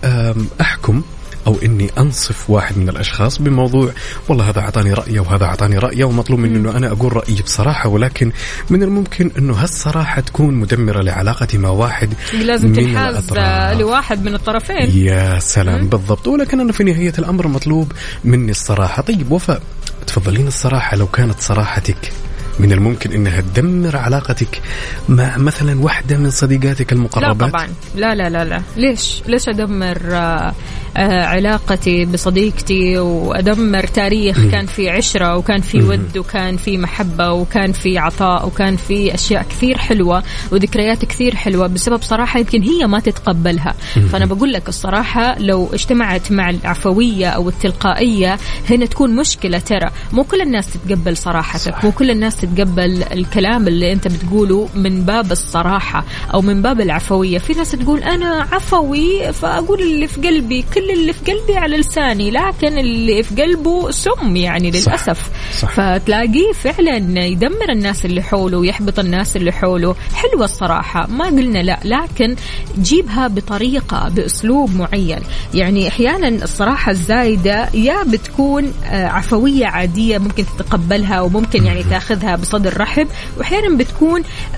Speaker 5: أحكم أو إني أنصف واحد من الأشخاص بموضوع والله هذا عطاني رأيه وهذا عطاني رأيه، ومطلوب مني إنه أنا أقول رأيي بصراحة، ولكن من الممكن إنه هالصراحة تكون مدمرة لعلاقتي مع واحد.
Speaker 2: لازم تنحاز لواحد من الطرفين.
Speaker 5: يا سلام. مم. بالضبط. ولكن أنا في نهاية الأمر مطلوب مني الصراحة. طيب وفاء، تفضلين الصراحة لو كانت صراحتك من الممكن إنها تدمر علاقتك مع مثلا واحدة من صديقاتك المقربات؟
Speaker 2: لا طبعا، لا لا لا لا. ليش ليش أدمر آه آه علاقتي بصديقتي وأدمر تاريخ م. كان في عشرة وكان في م. ود وكان في محبة وكان في عطاء وكان في أشياء كثير حلوة وذكريات كثير حلوة بسبب صراحة يمكن هي ما تتقبلها. م. فأنا بقول لك الصراحة لو اجتمعت مع العفوية أو التلقائية هنا تكون مشكلة. ترى مو كل الناس تتقبل صراحتك، صح. مو كل الناس تتقبل الكلام اللي أنت بتقوله من باب الصراحة أو من باب العفوية. في ناس تقول أنا عفوي فأقول اللي في قلبي، كل اللي في قلبي على لساني، لكن اللي في قلبه سم يعني للأسف. صح. صح. فتلاقيه فعلا يدمر الناس اللي حوله ويحبط الناس اللي حوله. حلوة الصراحة، ما قلنا لا، لكن جيبها بطريقة بأسلوب معين. يعني أحيانا الصراحة الزايدة يا بتكون عفوية عادية ممكن تتقبلها وممكن يعني تاخذها بصدر رحب، وأحيانا بتكون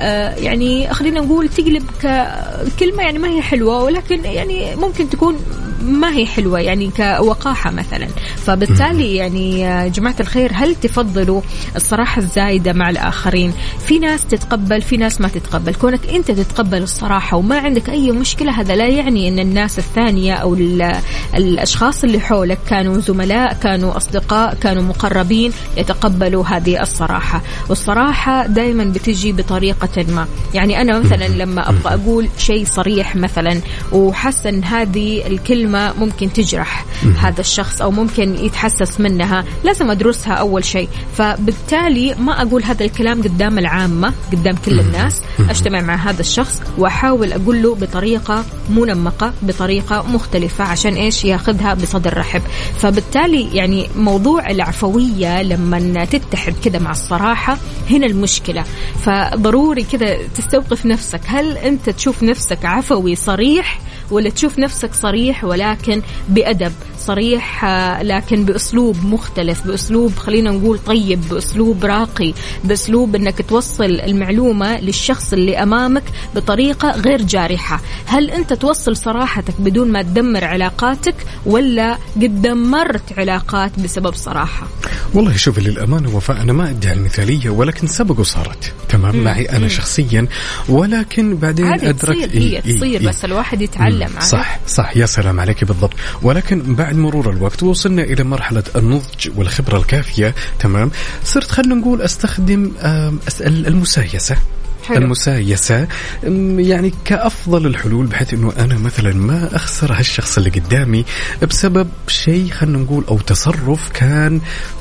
Speaker 2: يعني خلينا نقول تقلب كلمة يعني ما هي حلوة، ولكن يعني ممكن تكون ما هي حلوة يعني كوقاحة مثلا. فبالتالي يعني يا جماعة الخير، هل تفضلوا الصراحة الزايدة مع الآخرين؟ في ناس تتقبل، في ناس ما تتقبل. كونك أنت تتقبل الصراحة وما عندك أي مشكلة، هذا لا يعني أن الناس الثانية أو الأشخاص اللي حولك كانوا زملاء، كانوا أصدقاء، كانوا مقربين يتقبلوا هذه الصراحة. والصراحة دايما بتجي بطريقة ما. يعني أنا مثلا لما أبغى أقول شيء صريح مثلا وحاسة أن هذه الكلمة ممكن تجرح هذا الشخص أو ممكن يتحسس منها، لازم أدرسها أول شيء. فبالتالي ما أقول هذا الكلام قدام العامة، قدام كل الناس. أجتمع مع هذا الشخص وأحاول أقول له بطريقة منمقة، بطريقة مختلفة، عشان إيش؟ ياخذها بصدر رحب. فبالتالي يعني موضوع العفوية لما تتحد كده مع الصراحة هنا المشكلة. فضروري كده تستوقف نفسك، هل أنت تشوف نفسك عفوي صريح ولا تشوف نفسك صريح ولكن بأدب، صريح لكن بأسلوب مختلف، بأسلوب خلينا نقول طيب، بأسلوب راقي، بأسلوب أنك توصل المعلومة للشخص اللي أمامك بطريقة غير جارحة. هل أنت توصل صراحتك بدون ما تدمر علاقاتك، ولا قد دمرت علاقات بسبب صراحة؟
Speaker 5: والله شوف، للأمانة وفاء أنا ما أدعي المثالية، ولكن سبق وصارت تمام معي أنا شخصيا، ولكن بعدين أدركت
Speaker 2: تصير إيه هي تصير إيه بس الواحد يتعلم.
Speaker 5: صح صح، يا سلام عليك، بالضبط. ولكن بعد مرور الوقت وصلنا إلى مرحلة النضج والخبرة الكافية، تمام، صرت خلنا نقول أستخدم المسايسة. حلو. المسايسة يعني كأفضل الحلول، بحيث أنه أنا مثلا ما أخسر هالشخص اللي قدامي بسبب شيء خلنا نقول أو تصرف كان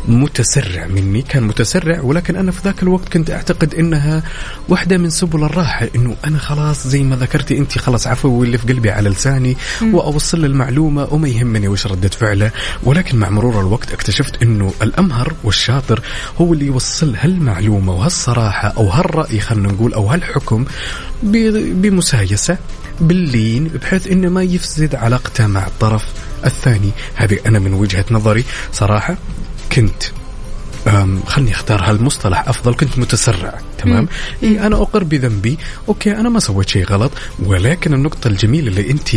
Speaker 5: متسرع مني، كان متسرع، ولكن أنا في ذاك الوقت كنت أعتقد أنها واحدة من سبل الراحة، أنه أنا خلاص زي ما ذكرتي أنت خلاص عفوي اللي في قلبي على لساني م. وأوصل المعلومة وما يهمني وش ردة فعله. ولكن مع مرور الوقت اكتشفت أنه الأمهر والشاطر هو اللي يوصل هالمعلومة وهالصراحة أو هالرأي خلنا نقول أو هالحكم بمسايسة، باللين، بحيث إنه ما يفسد علاقته مع الطرف الثاني. هذه أنا من وجهة نظري صراحة كنت خلني اختار هالمصطلح أفضل، كنت متسرع. تمام. إيه، أنا أقر بذنبي، أوكي، أنا ما سويت شيء غلط، ولكن النقطة الجميلة اللي أنتي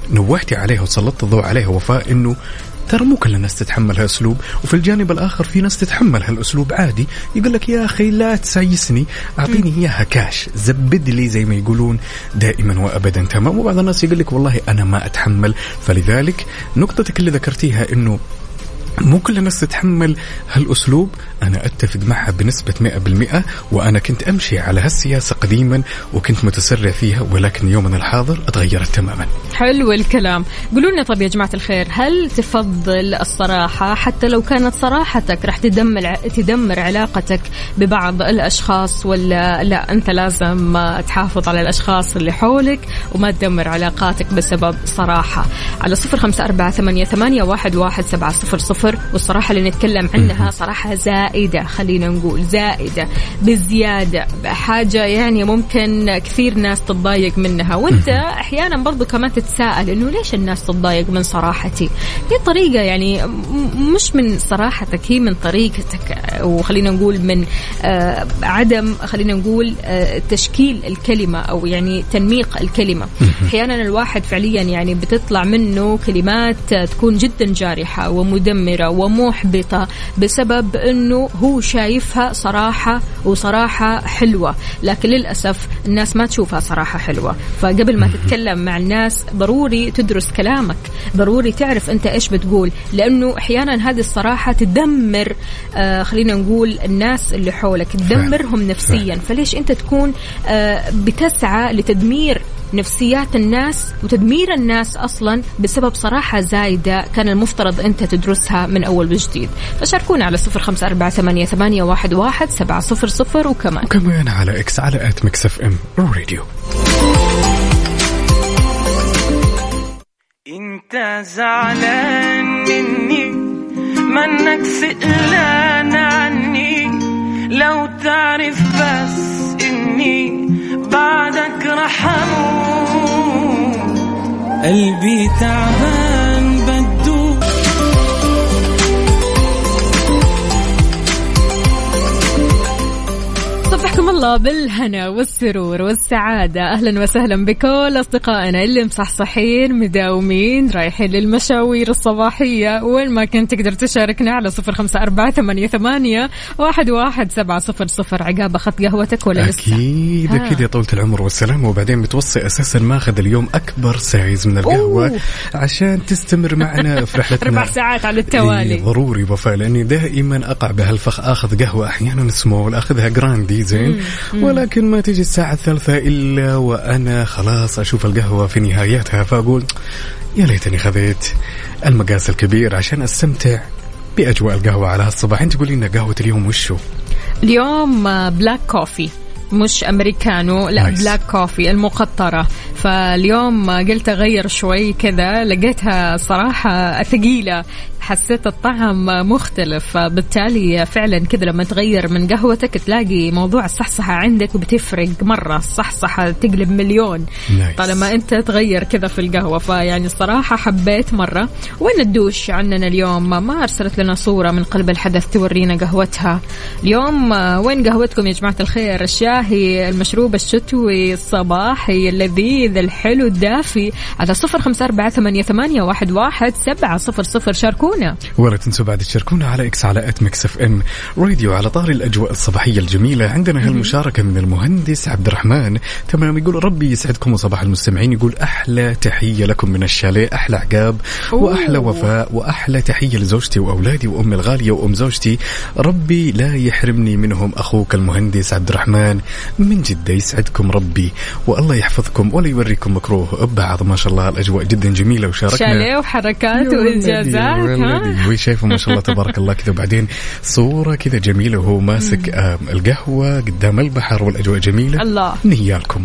Speaker 5: نوهتي عليها وسلطت الضوء عليها وفاء إنه ترى مو كل الناس تتحمل هالأسلوب، وفي الجانب الآخر في ناس تتحمل هالأسلوب عادي، يقول لك يا أخي لا تسايسني، أعطيني إياها كاش، زبد لي زي ما يقولون دائما وأبدا. تمام. وبعض الناس يقول لك والله أنا ما أتحمل. فلذلك نقطتك اللي ذكرتيها إنه مو كل الناس تتحمل هالأسلوب، أنا أتفق معها بنسبة مئة بالمئة، وأنا كنت أمشي على هالسياسة قديما وكنت متسرع فيها، ولكن يومنا الحاضر أتغيرت تماما.
Speaker 2: حلو الكلام. قولوا لنا طب يا جماعة الخير، هل تفضل الصراحة حتى لو كانت صراحتك رح تدمر تدمر علاقتك ببعض الأشخاص، ولا لا أنت لازم تحافظ على الأشخاص اللي حولك وما تدمر علاقاتك بسبب صراحة؟ على صفر خمسة أربعة ثمانية ثمانية واحد واحد سبعة صفر صفر. والصراحة اللي نتكلم عنها صراحة زائدة، خلينا نقول زائدة بزيادة، حاجة يعني ممكن كثير ناس تتضايق منها، وانت احيانا برضو كمان تتساءل انه ليش الناس تتضايق من صراحتي؟ هي طريقة يعني مش من صراحتك، هي من طريقتك، وخلينا نقول من آه عدم خلينا نقول آه تشكيل الكلمة أو يعني تنميق الكلمة. احيانا الواحد فعليا يعني بتطلع منه كلمات تكون جدا جارحة ومدمرة ومحبطة بسبب أنه هو شايفها صراحة وصراحة حلوة، لكن للأسف الناس ما تشوفها صراحة حلوة. فقبل ما تتكلم مع الناس ضروري تدرس كلامك، ضروري تعرف أنت إيش بتقول، لأنه أحيانا هذه الصراحة تدمر آه خلينا نقول الناس اللي حولك، تدمرهم نفسيا. فليش أنت تكون آه بتسعى لتدمير نفسيات الناس وتدمير الناس أصلا بسبب صراحة زايدة كان المفترض أنت تدرسها من أول وجديد؟ فشاركونا على صفر خمسة أربعة ثمانية ثمانية واحد واحد سبعة صفر صفر، وكمان
Speaker 5: وكمان على إكس على آت ميكس إف إم راديو.
Speaker 9: أنت زعلان مني منك سئلان عني، لو تعرف بس إني بعدك رح أموت، قلبي تعبان بدو.
Speaker 2: صبحكم الله بالهنا والسرور والسعادة، أهلا وسهلا بكل أصدقائنا اللي مصحصحين مداومين رايحين للمشاوير الصباحية، وين ما كنت تقدر تشاركنا على صفر خمسة أربعة ثمانية ثمانية واحد واحد سبعة صفر صفر. عقاب أخذت قهوتك ولا لسه؟
Speaker 5: أكيد ها. أكيد يا طولة العمر والسلامة. وبعدين متوصي أساسا ماخذ اليوم أكبر سايز من القهوة أوه. عشان تستمر معنا في رحلتنا
Speaker 2: أربع ساعات على التوالي.
Speaker 5: إيه ضروري وفاء، لأني دائما أقع بهالفخ، أخذ قهوة أحيانا سمول، أخذها جراندي زين، ولكن ما تيجي الساعة الثالثة إلا وأنا خلاص أشوف القهوة في نهايتها، فأقول يا ليتني خذيت المقاس الكبير عشان أستمتع بأجواء القهوة على هالصباح. أنت تقولي لنا قهوة اليوم وشو؟
Speaker 2: اليوم بلاك كوفي، مش أمريكانو، لا نايس. بلاك كوفي المقطرة. فاليوم قلت أغير شوي كذا، لقيتها صراحة ثقيلة، حسيت الطعم مختلف، فبالتالي فعلا كذا لما تغير من قهوتك تلاقي موضوع الصحصحة عندك وبتفرق مرة، الصحصحة تقلب مليون نايس. طالما أنت تغير كذا في القهوة. فيعني الصراحة حبيت مرة. وين الدوش عندنا اليوم؟ ما أرسلت لنا صورة من قلب الحدث تورينا قهوتها اليوم. وين قهوتكم يا جماعة الخير؟ الشاهي، المشروب الشتوي الصباحي اللذيذ الحلو الدافي، على صفر خمسة أربعة ثمانية ثمانية واحد واحد سبعة صفر صفر. شاركونا
Speaker 5: ولا تنسوا بعد تشاركونا على إكس على آت ميكس إف إم راديو. على طار الأجواء الصباحية الجميلة عندنا هالمشاركة من المهندس عبد الرحمن. تمام، يقول ربي يسعدكم وصباح المستمعين. يقول أحلى تحية لكم من الشاليه، أحلى عقاب وأحلى وفاء وأحلى تحية لزوجتي وأولادي وأمي الغالية وأم زوجتي، ربي لا يحرمني منهم. أخوك المهندس عبد الرحمن من جدة، يسعدكم ربي والله يحفظكم ولا يوريكم مكروه ببعض. ما شاء الله الأجواء جدا جميلة، وشاركنا
Speaker 2: شاليه وحركات وإنجازات،
Speaker 5: وشايفه ما شاء الله تبارك الله كذا. وبعدين صورة كذا جميلة وهو ماسك القهوة قدام البحر والأجواء جميلة.
Speaker 2: الله
Speaker 5: نهيالكم،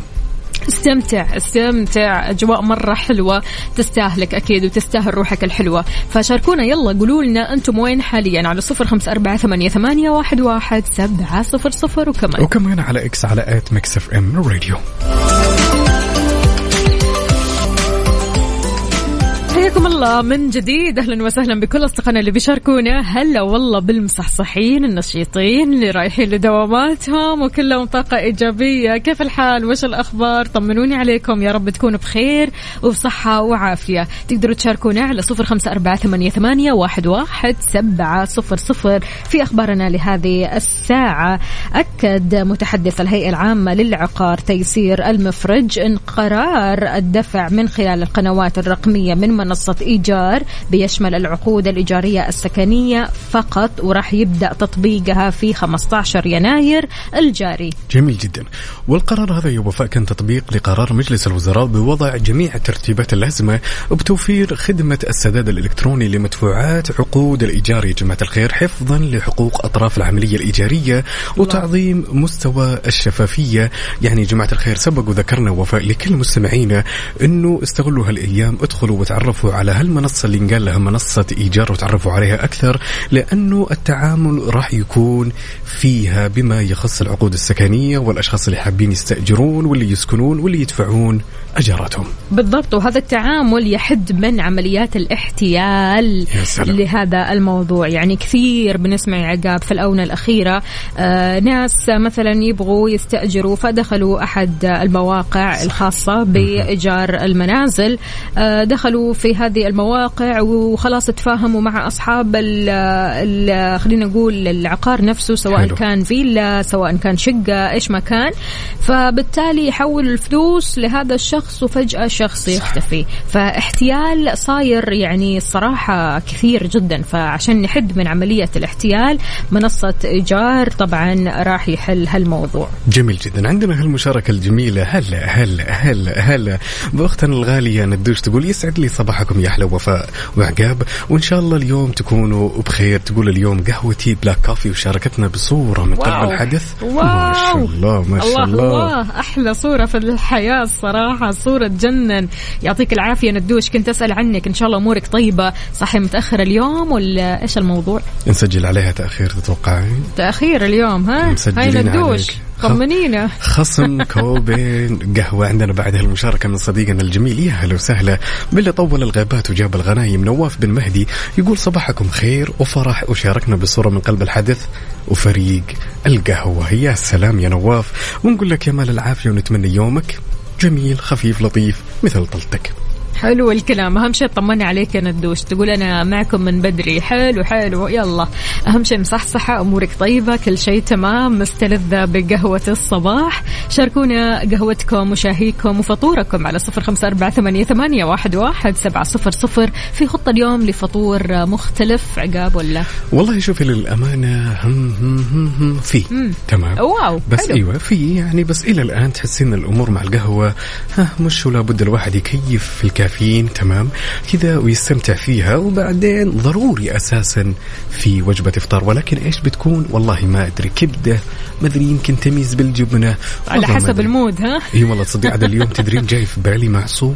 Speaker 2: استمتع استمتع، أجواء مرة حلوة تستاهلك أكيد وتستاهل روحك الحلوة. فشاركونا يلا، قولوا لنا أنتم وين حاليا على صفر خمسة أربعة ثمانية ثمانية واحد واحد سبعة صفر صفر، وكمان
Speaker 5: وكمان على إكس على آت ميكس إف إم راديو.
Speaker 2: حياكم الله من جديد، أهلا وسهلا بكل أصدقائنا اللي بيشاركونا. هلا والله بالمصحصحين النشيطين اللي رايحين لدواماتهم وكلهم طاقة إيجابية. كيف الحال؟ وش الأخبار؟ طمنوني عليكم، يا رب تكونوا بخير وبصحة وعافية. تقدروا تشاركونا على صفر خمسة أربعة ثمانية ثمانية واحد واحد سبعة صفر صفر في أخبارنا لهذه الساعة. أكد متحدث الهيئة العامة للعقار تيسير المفرج إن قرار الدفع من خلال القنوات الرقمية من منصة إيجار بيشمل العقود الإيجارية السكنية فقط، وراح يبدأ تطبيقها في خمسة عشر يناير الجاري.
Speaker 5: جميل جدا. والقرار هذا يا وفاء كان تطبيق لقرار مجلس الوزراء بوضع جميع الترتيبات اللازمة وبتوفير خدمة السداد الإلكتروني لمدفوعات عقود الإيجار يا جماعة الخير، حفظا لحقوق أطراف العملية الإيجارية وتعظيم مستوى الشفافية. يعني يا جماعة الخير سبق وذكرنا وفاء لكل مستمعينا أنه استغلوا هالأيام، ادخلوا وتعرفوا على هالمنصة اللي نقال لها منصة إيجار وتعرفوا عليها أكثر، لأنه التعامل راح يكون فيها بما يخص العقود السكنية والأشخاص اللي حابين يستأجرون واللي يسكنون واللي يدفعون أجاراتهم.
Speaker 2: بالضبط، وهذا التعامل يحد من عمليات الاحتيال لهذا الموضوع. يعني كثير بنسمع عقاب في الآونة الأخيرة آه ناس مثلا يبغوا يستأجروا فدخلوا أحد المواقع الخاصة بإيجار المنازل، آه دخلوا في هذه المواقع وخلاص تفاهموا مع أصحاب ال خلينا نقول العقار نفسه، سواء حلو. كان فيلا سواء كان شقة إيش ما كان، فبالتالي يحول الفلوس لهذا الشخص وفجأة شخص يختفي. فاحتيال صاير يعني الصراحة كثير جدا، فعشان نحد من عملية الاحتيال منصة إيجار طبعا راح يحل هالموضوع.
Speaker 5: جميل جدا. عندنا هالمشاركة الجميلة، هلا هلا هلا هلا بأختنا الغالية ندوش، تقول يسعد لي صباحكم يا أحلى وفاء وعقاب، وإن شاء الله اليوم تكونوا بخير. تقول اليوم قهوتي بلاك كافي، وشاركتنا بصورة من قلب الحدث.
Speaker 2: واو.
Speaker 5: ما شاء الله ما شاء الله,
Speaker 2: الله. أحلى صورة في الحياة الصراحة، صورة جنن. يعطيك العافية ندوش. كنت أسأل عنك، إن شاء الله أمورك طيبة. صحي متأخر اليوم ولا إيش الموضوع؟
Speaker 5: نسجل عليها تأخير تتوقعين؟
Speaker 2: تأخير اليوم ها؟ هاي ندوش طمنينا.
Speaker 5: خصم كوبين قهوة عندنا بعد هالمشاركة من صديقنا الجميل. يا هلا وسهلا باللي طول الغابات وجاب الغنايم. نواف بن مهدي يقول صباحكم خير وفرح، وشاركنا بصورة من قلب الحدث وفريق القهوة. يا سلام يا نواف، ونقول لك يا مال العافية ونتمنى يومك جميل خفيف لطيف مثل طلتك.
Speaker 2: حلو الكلام. أهم شيء طمني عليك يا ندوش، تقول أنا معكم من بدري. حلو حلو، يلا أهم شيء مصحصحة، أمورك طيبة، كل شيء تمام، مستلذة بقهوة الصباح. شاركونا قهوتكم وشاهيكم وفطوركم على صفر خمسة أربعة ثمانية ثمانية واحد واحد سبعة صفر صفر. في خطة اليوم لفطور مختلف عقاب ولا؟
Speaker 5: والله شوفي للأمانة هم هم هم هم في مم. تمام
Speaker 2: واو
Speaker 5: بس
Speaker 2: حلو.
Speaker 5: أيوة في يعني، بس إلى الآن تحسين الأمور مع القهوة ها مش ولا بد الواحد يكيف في الكافيين تمام كذا ويستمتع فيها، وبعدين ضروري أساسا في وجبة إفطار. ولكن إيش بتكون والله ما أدري، كبدة ما أدري، يمكن تميز بالجبنة
Speaker 2: على حسب المود. ها
Speaker 5: إيه والله تصدق عاد اليوم تدرين جاي في بالي معصوب.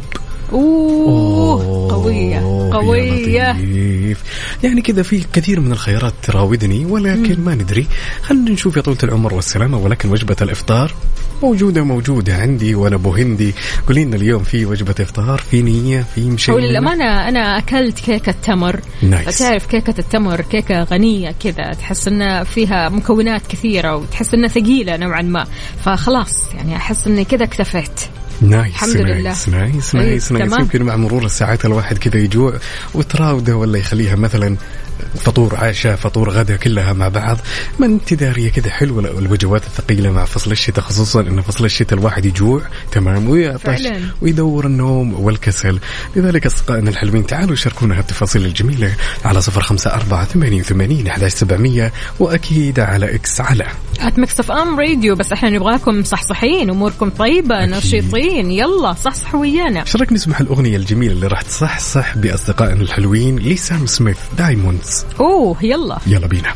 Speaker 2: أوه, أوه قوية قوية
Speaker 5: يعني كذا في كثير من الخيارات تراودني، ولكن مم. ما ندري. خلينا نشوف يا طولة العمر والسلامة. ولكن وجبة الإفطار موجودة موجودة عندي وأنا أبو هندي. قولين اليوم في وجبة إفطار، في نية، في مشي.
Speaker 2: وللأمانة أنا أكلت كيكة تمر. فتعرف كيكة التمر كيكة غنية كذا، تحس إن فيها مكونات كثيرة وتحس إنها ثقيلة نوعا ما، فخلاص يعني أحس إني كذا اكتفيت.
Speaker 5: نايس
Speaker 2: الحمد لله.
Speaker 5: نايس نايس نايس, نايس. يمكن مع مرور الساعات الواحد كذا يجوع وتراوده، ولا يخليها مثلا فطور عشاء فطور غدا كلها مع بعض. ما انت دارية كذا حلوة الوجبات الثقيلة مع فصل الشتاء، خصوصا ان فصل الشتاء الواحد يجوع تمام ويعطش ويدور النوم والكسل. لذلك اصدقائنا الحلوين تعالوا شاركونا هالتفاصيل الجميلة على صفر خمسة أربعة ثمانية ثمانين أحد عشر سبعمية، واكيد على اكس على
Speaker 2: هات ميكس اف ام راديو. بس احنا نبغاكم صحصحين، اموركم طيبة، نشيطين، يلا صحصح ويانا.
Speaker 5: ايش رايك نسمع الاغنية الجميلة اللي راح تصحصح باصدقائنا الحلوين لسام سميث دايموندز؟
Speaker 2: اوه يلا
Speaker 5: يلا بينا.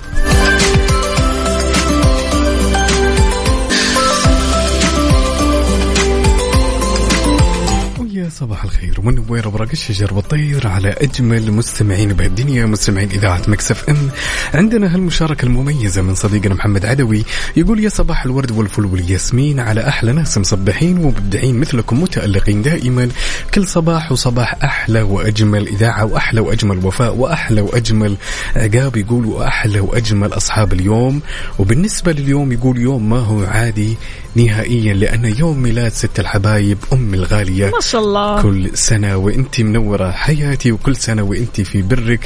Speaker 5: صباح الخير ومن وين ابراق الشجر والطير على اجمل مستمعين بهالدنيا، مستمعين اذاعه مكس اف ام. عندنا هالمشاركه المميزه من صديقنا محمد عدوي، يقول يا صباح الورد والفل والياسمين على احلى ناس مصبحين ومبدعين مثلكم متالقين دائما كل صباح وصباح، احلى واجمل اذاعه واحلى واجمل وفاء واحلى واجمل عقاب، يقول واحلى واجمل اصحاب اليوم. وبالنسبه لليوم يقول يوم ما هو عادي نهائيا لأنه يوم ميلاد ست الحبايب أم الغالية،
Speaker 2: ما شاء الله.
Speaker 5: كل سنة وإنتي منورة حياتي وكل سنة وإنتي في برك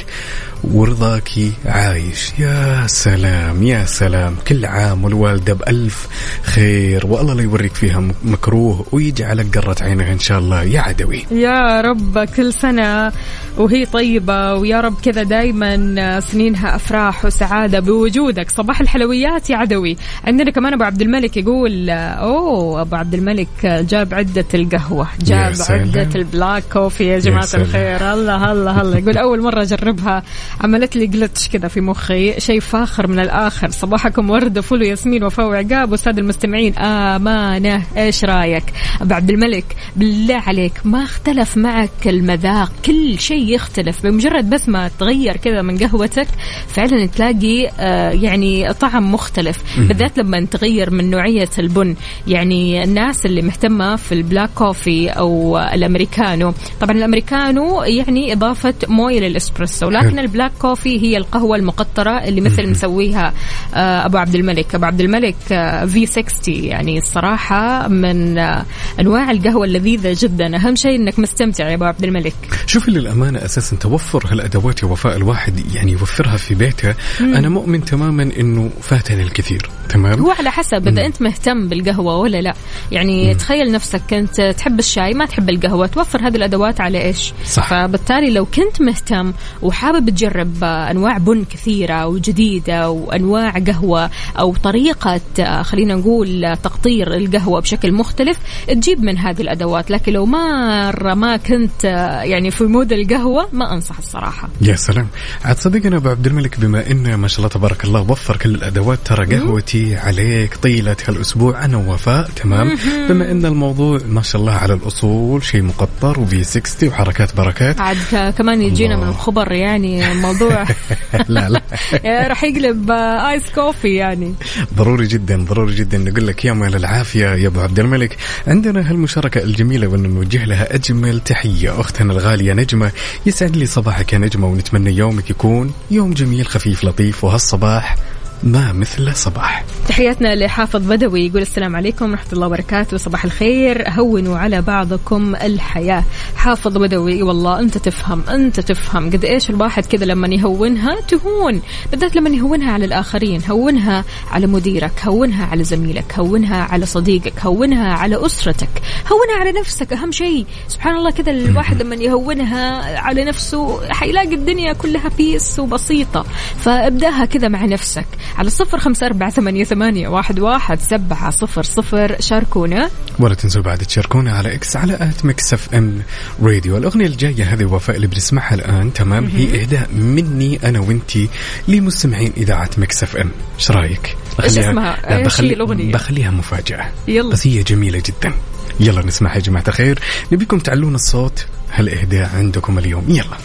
Speaker 5: ورضاكي عايش. يا سلام يا سلام، كل عام والوالدة بألف خير والله لا يوريك فيها مكروه ويجعلك قرة عينها إن شاء الله يا عدوي.
Speaker 2: يا رب كل سنة وهي طيبة، ويا رب كذا دايما سنينها أفراح وسعادة بوجودك. صباح الحلويات يا عدوي. عندنا كمان أبو عبد الملك يقول أوه أبو عبد الملك جاب عدة القهوة، جاب عدة البلاك كوفي يا جماعة الخير. الله الله الله. يقول أول مرة أجربها عملت لي جلتش كذا في مخي، شيء فاخر من الآخر. صباحكم ورد وفل وياسمين وفاء وعقاب والسادة المستمعين آمانة. إيش رأيك أبو عبد الملك؟ بالله عليك ما اختلف معك المذاق، كل شيء يختلف بمجرد بس ما تغير كذا من قهوتك فعلا تلاقي آه يعني طعم مختلف، بالذات لما تغير من نوعية البن. يعني الناس اللي مهتمة في البلاك كوفي أو الأمريكانو، طبعا الأمريكانو يعني إضافة موية للإسبريسو، لكن البلاك كوفي هي القهوة المقطرة اللي مثل مسويها آه أبو عبد الملك. أبو عبد الملك آه في ستين يعني الصراحة من آه أنواع القهوة اللذيذة جدا. أهم شيء إنك مستمتع يا أبو عبد الملك.
Speaker 5: شوفي للأمانة أساسا توفر هالأدوات يا وفاء الواحد يعني يوفرها في بيته، مم. أنا مؤمن تماما إنه فاتني الكثير. تمام،
Speaker 2: هو على حسب إذا أنت مهتم بالقهوة ولا لا. يعني مم. تخيل نفسك كنت تحب الشاي ما تحب القهوة، توفر هذه الأدوات على إيش؟ صح. فبالتالي لو كنت مهتم وحابب تجرب أنواع بن كثيرة وجديدة وأنواع قهوة أو طريقة خلينا نقول تقطير القهوة بشكل مختلف، تجيب من هذه الأدوات. لكن لو مرة ما كنت يعني في مود القهوة ما أنصح الصراحة.
Speaker 5: يا سلام. عاد صديقنا أبو عبد الملك بما إنه ما شاء الله تبارك الله وفر كل الأدوات، ترى قهوتي عليك طيلة هالأسبوع أنا ووفاء. تمام، بما إن الموضوع ما شاء الله على الأصول شيء مقطر وفي ستين وحركات بركات، عاد
Speaker 2: كمان يجينا الله. من الخبر يعني الموضوع
Speaker 5: لا لا
Speaker 2: راح يقلب آيس كوفي يعني.
Speaker 5: ضروري جدا ضروري جدا نقول لك يا مال العافية يا أبو عبد الملك. عندنا هالمشاركة الجميلة وأن نوجه لها أجمل تحية أختنا الغالية نجمة. يسعد لي صباحك يا نجمة ونتمنى يومك يكون يوم جميل خفيف لطيف، وهالصباح ما مثل صباح.
Speaker 2: تحياتنا لحافظ بدوي يقول السلام عليكم ورحمة الله وبركاته، صباح الخير، هونوا على بعضكم الحياة. حافظ بدوي والله أنت تفهم أنت تفهم قد إيش الواحد كذا لما يهونها تهون، بالذات لما يهونها على الآخرين. هونها على مديرك، هونها على زميلك، هونها على صديقك، هونها على أسرتك، هونها على نفسك. أهم شيء سبحان الله كذا الواحد لما يهونها على نفسه حيلاقي الدنيا كلها بيس وبسيطة. فابدأها كذا مع نفسك على صفر خمسة أربعة ثمانية ثمانية واحد واحد سبعة صفر صفر. شاركونا
Speaker 5: ولا تنسوا بعد تشاركونا على إكس على آت ميكس اف ام راديو. الأغنية الجاية هذه وفاء اللي بنسمعها الآن تمام م-م. هي إهداء مني أنا وإنتي لمستمعين إذاعة ميكس اف ام. إيش رأيك؟
Speaker 2: إيش اسمها؟
Speaker 5: بخلي...
Speaker 2: الأغنية
Speaker 5: بخليها مفاجأة
Speaker 2: يلا.
Speaker 5: بس هي جميلة جدا. يلا نسمعها يا جماعة الخير. نبيكم تعلون الصوت. هالإهداء عندكم اليوم. يلا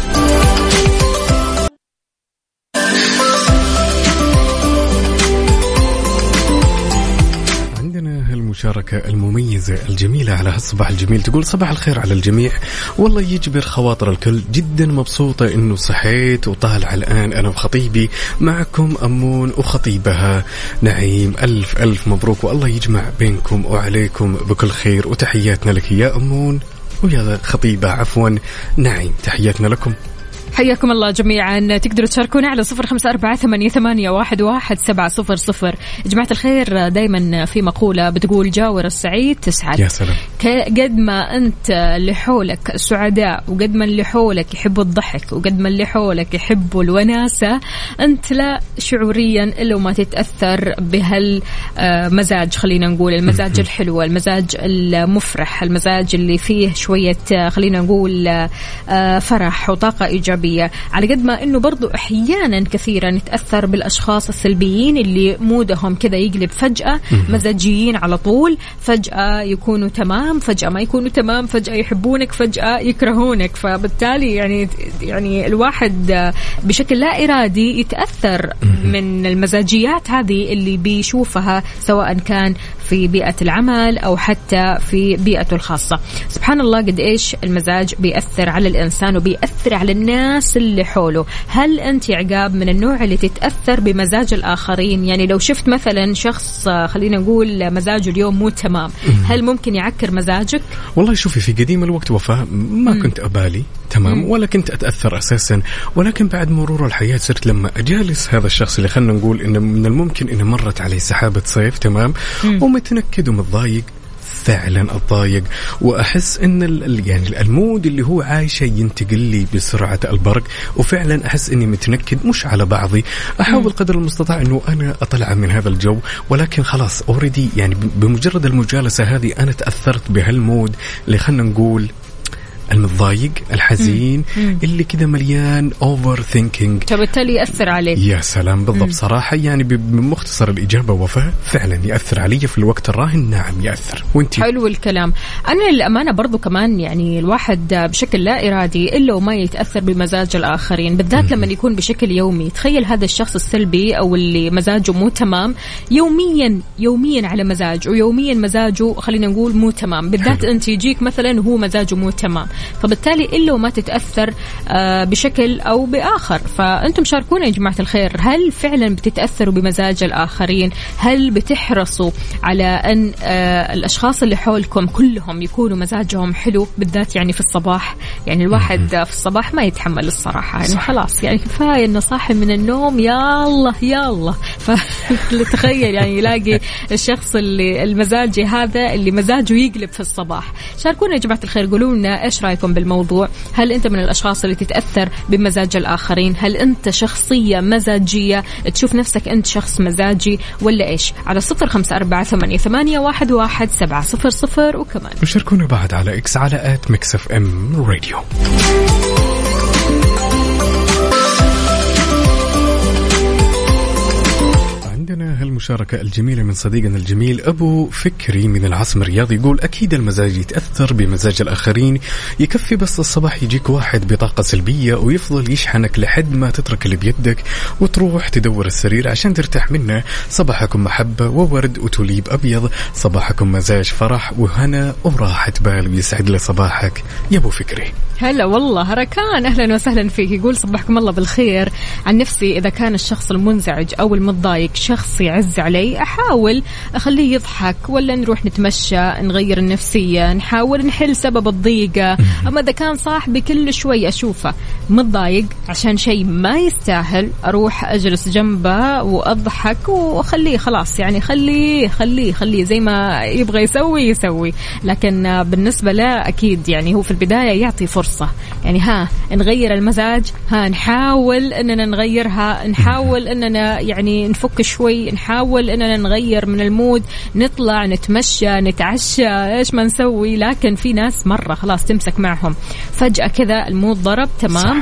Speaker 5: المشاركة المميزة الجميلة على هالصباح الجميل. تقول صباح الخير على الجميع، والله يجبر خواطر الكل، جدا مبسوطة انه صحيت وطالع الآن انا وخطيبي معكم أمون وخطيبها نعيم. ألف ألف مبروك والله يجمع بينكم وعليكم بكل خير، وتحياتنا لك يا أمون ويا خطيبة عفوا نعيم، تحياتنا لكم.
Speaker 2: حياكم الله جميعا. تقدروا تشاركونا على صفر خمسة أربعة ثمانية ثمانية واحد واحد سبعة صفر صفر. جماعة الخير دايما في مقولة بتقول جاور السعيد تسعد.
Speaker 5: يا سلام.
Speaker 2: قد ما أنت اللي حولك سعداء، وقد ما اللي حولك يحبوا الضحك، وقد ما اللي حولك يحبوا الوناسة، أنت لا شعوريا إلا وما تتأثر بهالمزاج. خلينا نقول المزاج الحلو، المزاج المفرح، المزاج اللي فيه شوية خلينا نقول فرح وطاقة إيجابية. إيجابية، على قد ما إنه برضو أحيانا كثيرا نتأثر بالأشخاص السلبيين اللي مودهم كذا يقلب فجأة، مزاجيين على طول، فجأة يكونوا تمام، فجأة ما يكونوا تمام، فجأة يحبونك، فجأة يكرهونك. فبالتالي يعني يعني الواحد بشكل لا إرادي يتأثر من المزاجيات هذه اللي بيشوفها، سواء كان في بيئة العمل أو حتى في بيئته الخاصة. سبحان الله قد إيش المزاج بيأثر على الإنسان وبيأثر على الناس اللي حوله. هل أنت يا عقاب من النوع اللي تتأثر بمزاج الآخرين؟ يعني لو شفت مثلا شخص خلينا نقول مزاجه اليوم مو تمام، هل ممكن يعكر مزاجك؟
Speaker 5: والله شوفي، في قديم الوقت وفاء ما مم. كنت أبالي تمام مم. ولا كنت أتأثر أساسا، ولكن بعد مرور الحياة صرت لما أجالس هذا الشخص اللي خلنا نقول إنه من الممكن إنه مرت عليه سحابة صيف تمام مم. ومتنكد ومتضايق، فعلا أتضايق وأحس إن ال يعني المود اللي هو عايشه ينتقل لي بسرعة البرق، وفعلا أحس إني متنكد مش على بعضي. أحاول قدر المستطاع إنه أنا أطلع من هذا الجو، ولكن خلاص أوريدي يعني بمجرد المجالسة هذه أنا تأثرت بهالمود اللي خلنا نقول المتضايق الحزين مم. اللي كده مليان اوفر ثينكينج،
Speaker 2: فبالتالي يأثر عليه.
Speaker 5: يا سلام بالضبط. مم. صراحة يعني بمختصر الإجابة وفاء فعلا يأثر علي في الوقت الراهن. نعم يأثر. وانتي؟
Speaker 2: حلو الكلام. أنا للأمانة برضو كمان يعني الواحد بشكل لا إرادي إلا وما يتأثر بمزاج الآخرين، بالذات لما يكون بشكل يومي. تخيل هذا الشخص السلبي أو اللي مزاجه مو تمام يوميا يوميا على مزاج، ويوميا مزاجه خلينا نقول مو تمام، بالذات أنت يجيك مثلا وهو مزاجه مو تمام، فبالتالي إلا وما تتأثر بشكل أو بآخر. فأنتم شاركونا يا جماعة الخير، هل فعلا بتتأثروا بمزاج الآخرين؟ هل بتحرصوا على أن الأشخاص اللي حولكم كلهم يكونوا مزاجهم حلو، بالذات يعني في الصباح؟ يعني الواحد في الصباح ما يتحمل الصراحة، يعني خلاص يعني كفاية إنه صاحي من النوم يا الله يا الله. فتخيل يعني يلاقي الشخص اللي المزاجي هذا اللي مزاجه يقلب في الصباح. شاركونا يا جماعة الخير، قولوا لنا إيش رأيكم بالموضوع؟ هل أنت من الأشخاص اللي تتأثر بمزاج الآخرين؟ هل أنت شخصية مزاجية تشوف نفسك أنت شخص مزاجي ولا إيش؟ على صفر خمسة أربعة ثمانية ثمانية واحد واحد سبعة صفر صفر. وكمان
Speaker 5: وشاركونا بعد على إكس على آت ميكس إف إم راديو. عندنا هالمشاركة الجميلة من صديقنا الجميل أبو فكري من العاصمة الرياض، يقول أكيد المزاج يتأثر بمزاج الآخرين، يكفي بس الصباح يجيك واحد بطاقة سلبية ويفضل يشحنك لحد ما تترك اللي بيدك وتروح تدور السرير عشان ترتاح منه. صباحكم محبة وورد وتوليب أبيض، صباحكم مزاج فرح وهنا وراحة بال، ويسعد لي صباحك يا أبو فكري.
Speaker 2: هلا والله هركان، أهلا وسهلا فيك. يقول صباحكم الله بالخير. عن نفسي إذا كان الشخص المنزعج أو المتضايق شخص يعز علي، أحاول أخليه يضحك ولا نروح نتمشى نغير النفسية، نحاول نحل سبب الضيقة. أما إذا كان صاحبي كل شوي أشوفه متضايق عشان شيء ما يستاهل، أروح أجلس جنبه وأضحك وأخليه خلاص، يعني خليه خليه خليه زي ما يبغى يسوي يسوي. لكن بالنسبة له أكيد يعني هو في البداية يعطي فرصة، يعني ها نغير المزاج، ها نحاول أننا نغيرها، نحاول أننا يعني نفك شوي، نحاول أننا نغير من المود، نطلع نتمشى نتعشى إيش ما نسوي. لكن في ناس مرة خلاص تمسك معهم فجأة كذا المود ضرب تمام،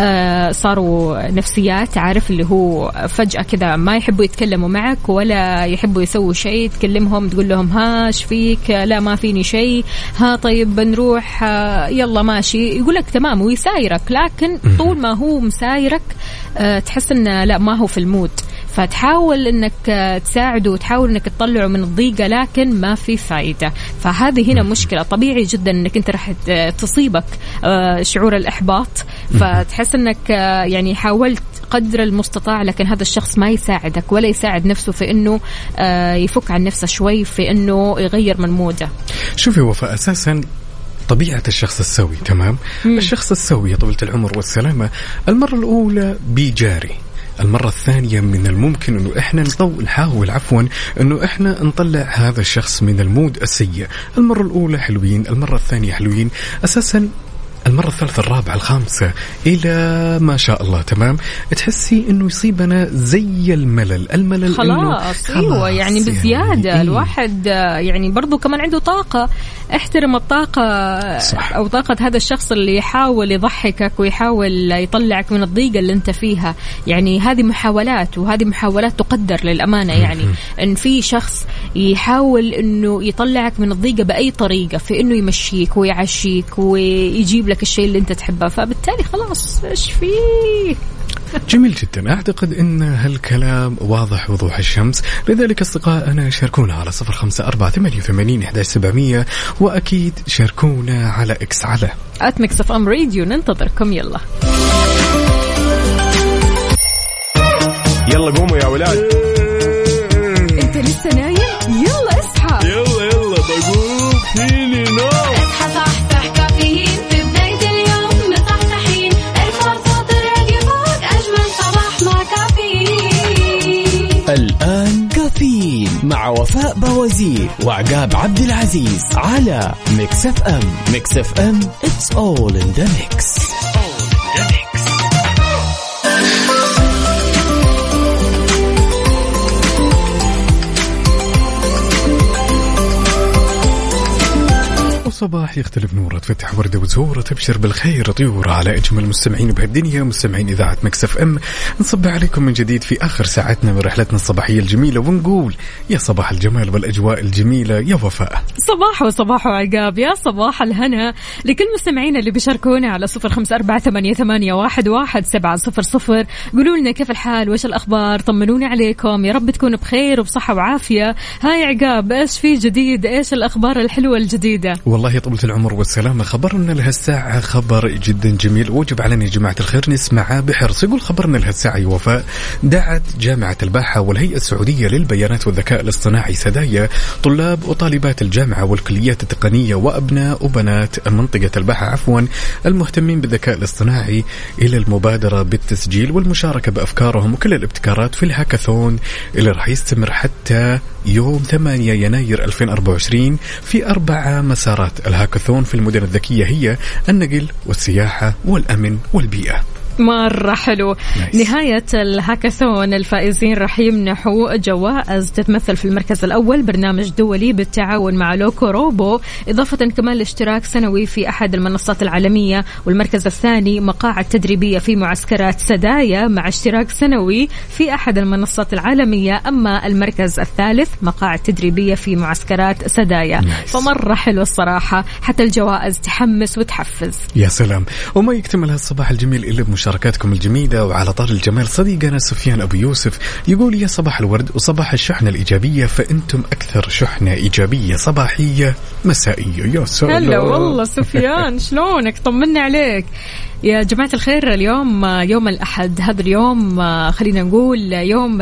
Speaker 2: آه صاروا نفسيات، عارف اللي هو فجأة كذا ما يحبوا يتكلموا معك ولا يحبوا يسووا شيء، تكلمهم تقول لهم ها ايش فيك، لا ما فيني شيء، ها طيب بنروح، آه يلا ماشي، يقولك تمام ويسايرك. لكن طول ما هو مسايرك آه تحس انه لا ما هو في المود، فتحاول انك تساعده وتحاول انك تطلعه من الضيقة، لكن ما في فايدة. فهذه هنا مشكلة. طبيعي جدا انك انت راح تصيبك شعور الإحباط، فتحس انك يعني حاولت قدر المستطاع لكن هذا الشخص ما يساعدك ولا يساعد نفسه في انه يفك عن نفسه شوي، في انه يغير من موده.
Speaker 5: شوفي وفاء، اساسا طبيعة الشخص السوي تمام، مم. الشخص السوي طولة العمر والسلامة، المرة الأولى بيجاري، المرة الثانية من الممكن أنه إحنا نطول نحاول عفوا أنه إحنا نطلع هذا الشخص من المود السيء. المرة الأولى حلوين، المرة الثانية حلوين. أساسا المرة الثالثة الرابعة الخامسة إلى ما شاء الله تمام تحسي إنه يصيبنا زي الملل الملل
Speaker 2: خلاص أيوة يعني بزيادة يعني الواحد يعني برضو كمان عنده طاقة. احترم الطاقة صح. أو طاقة هذا الشخص اللي يحاول يضحكك ويحاول يطلعك من الضيقة اللي انت فيها. يعني هذه محاولات وهذه محاولات تقدر للأمانة. يعني إن في شخص يحاول إنه يطلعك من الضيقة بأي طريقة في إنه يمشيك ويعشيك ويجيب لك الشيء اللي انت تحبه فبالتالي خلاص ايش فيه.
Speaker 5: جميل جدا. أعتقد أن هالكلام واضح وضوح الشمس. لذلك أصدقائنا شاركونا على صفر خمسة أربعة ثمانية وثمانين إحدى عشر سبعمية وأكيد شاركونا على إكس على
Speaker 2: آت ميكس إف إم راديو. ننتظركم. يلا
Speaker 1: يلا قوموا يا ولاد.
Speaker 2: انت لسه نايم؟ يلا اصحى.
Speaker 1: يلا يلا بقوم فيني نوم.
Speaker 3: اصحى صحصح كافيين في بداية اليوم مصحصحين ارفع صوت الراديو فوق أجمل صباح مع كافيين.
Speaker 4: الآن كافيين مع وفاء بوازير وعقاب عبد العزيز على ميكس اف ام. ميكس اف ام it's all in the mix.
Speaker 5: صباح يختلف نوره تفتح وردة وزهورة تبشر بالخير طيورة على أجمل مستمعين بهالدنيا مستمعين إذاعة ميكس اف ام. نصبح عليكم من جديد في آخر ساعتنا من رحلتنا الصباحية الجميلة ونقول يا صباح الجمال والأجواء الجميلة يا وفاء.
Speaker 2: صباح وصباح عقاب. يا صباح الهنا لكل مستمعين اللي بيشاركونا على صفر خمسة أربعة ثمانية ثمانية واحد واحد سبعة صفر صفر. قولوا لنا كيف الحال وإيش الأخبار طمنوني عليكم يا رب تكونوا بخير وبصحة وعافية. هاي عقاب إيش في جديد إيش الأخبار الحلوة الجديدة؟
Speaker 5: والله طولة العمر والسلامة خبرنا لهالساعة خبر جدا جميل وجب علينا يا جماعة الخير نسمعه بحرص. يقول خبرنا لهالساعة يا وفاء دعت جامعة الباحة والهيئة السعودية للبيانات والذكاء الاصطناعي سدايا طلاب وطالبات الجامعة والكليات التقنية وأبناء وبنات منطقة الباحة عفوا المهتمين بالذكاء الاصطناعي إلى المبادرة بالتسجيل والمشاركة بأفكارهم وكل الابتكارات في الهاكاثون اللي راح يستمر حتى يوم ثمانية يناير ألفين وأربعة وعشرين في أربع مسارات. الهاكاثون في المدن الذكية هي النقل والسياحة والأمن والبيئة.
Speaker 2: مرة حلو. nice. نهاية الهاكاثون الفائزين راح يمنحوا جوائز تتمثل في المركز الأول برنامج دولي بالتعاون مع لوكو روبو إضافة كمان لاشتراك سنوي في أحد المنصات العالمية والمركز الثاني مقاعد تدريبية في معسكرات سدايا مع اشتراك سنوي في أحد المنصات العالمية. أما المركز الثالث مقاعد تدريبية في معسكرات سدايا. nice. فمرة حلو الصراحة حتى الجوائز تحمس وتحفز.
Speaker 5: يا سلام. وما يكتمل هالصباح الجميل إلا مشاركاتكم الجميلة. وعلى طار الجمال صديقنا سفيان أبو يوسف يقول يا صباح الورد وصباح الشحنة الإيجابية فأنتم أكثر شحنة إيجابية صباحية مسائية. يا سلام.
Speaker 2: هلا والله سفيان شلونك طمنا عليك يا جماعة الخير. اليوم يوم الأحد هذا اليوم خلينا نقول يوم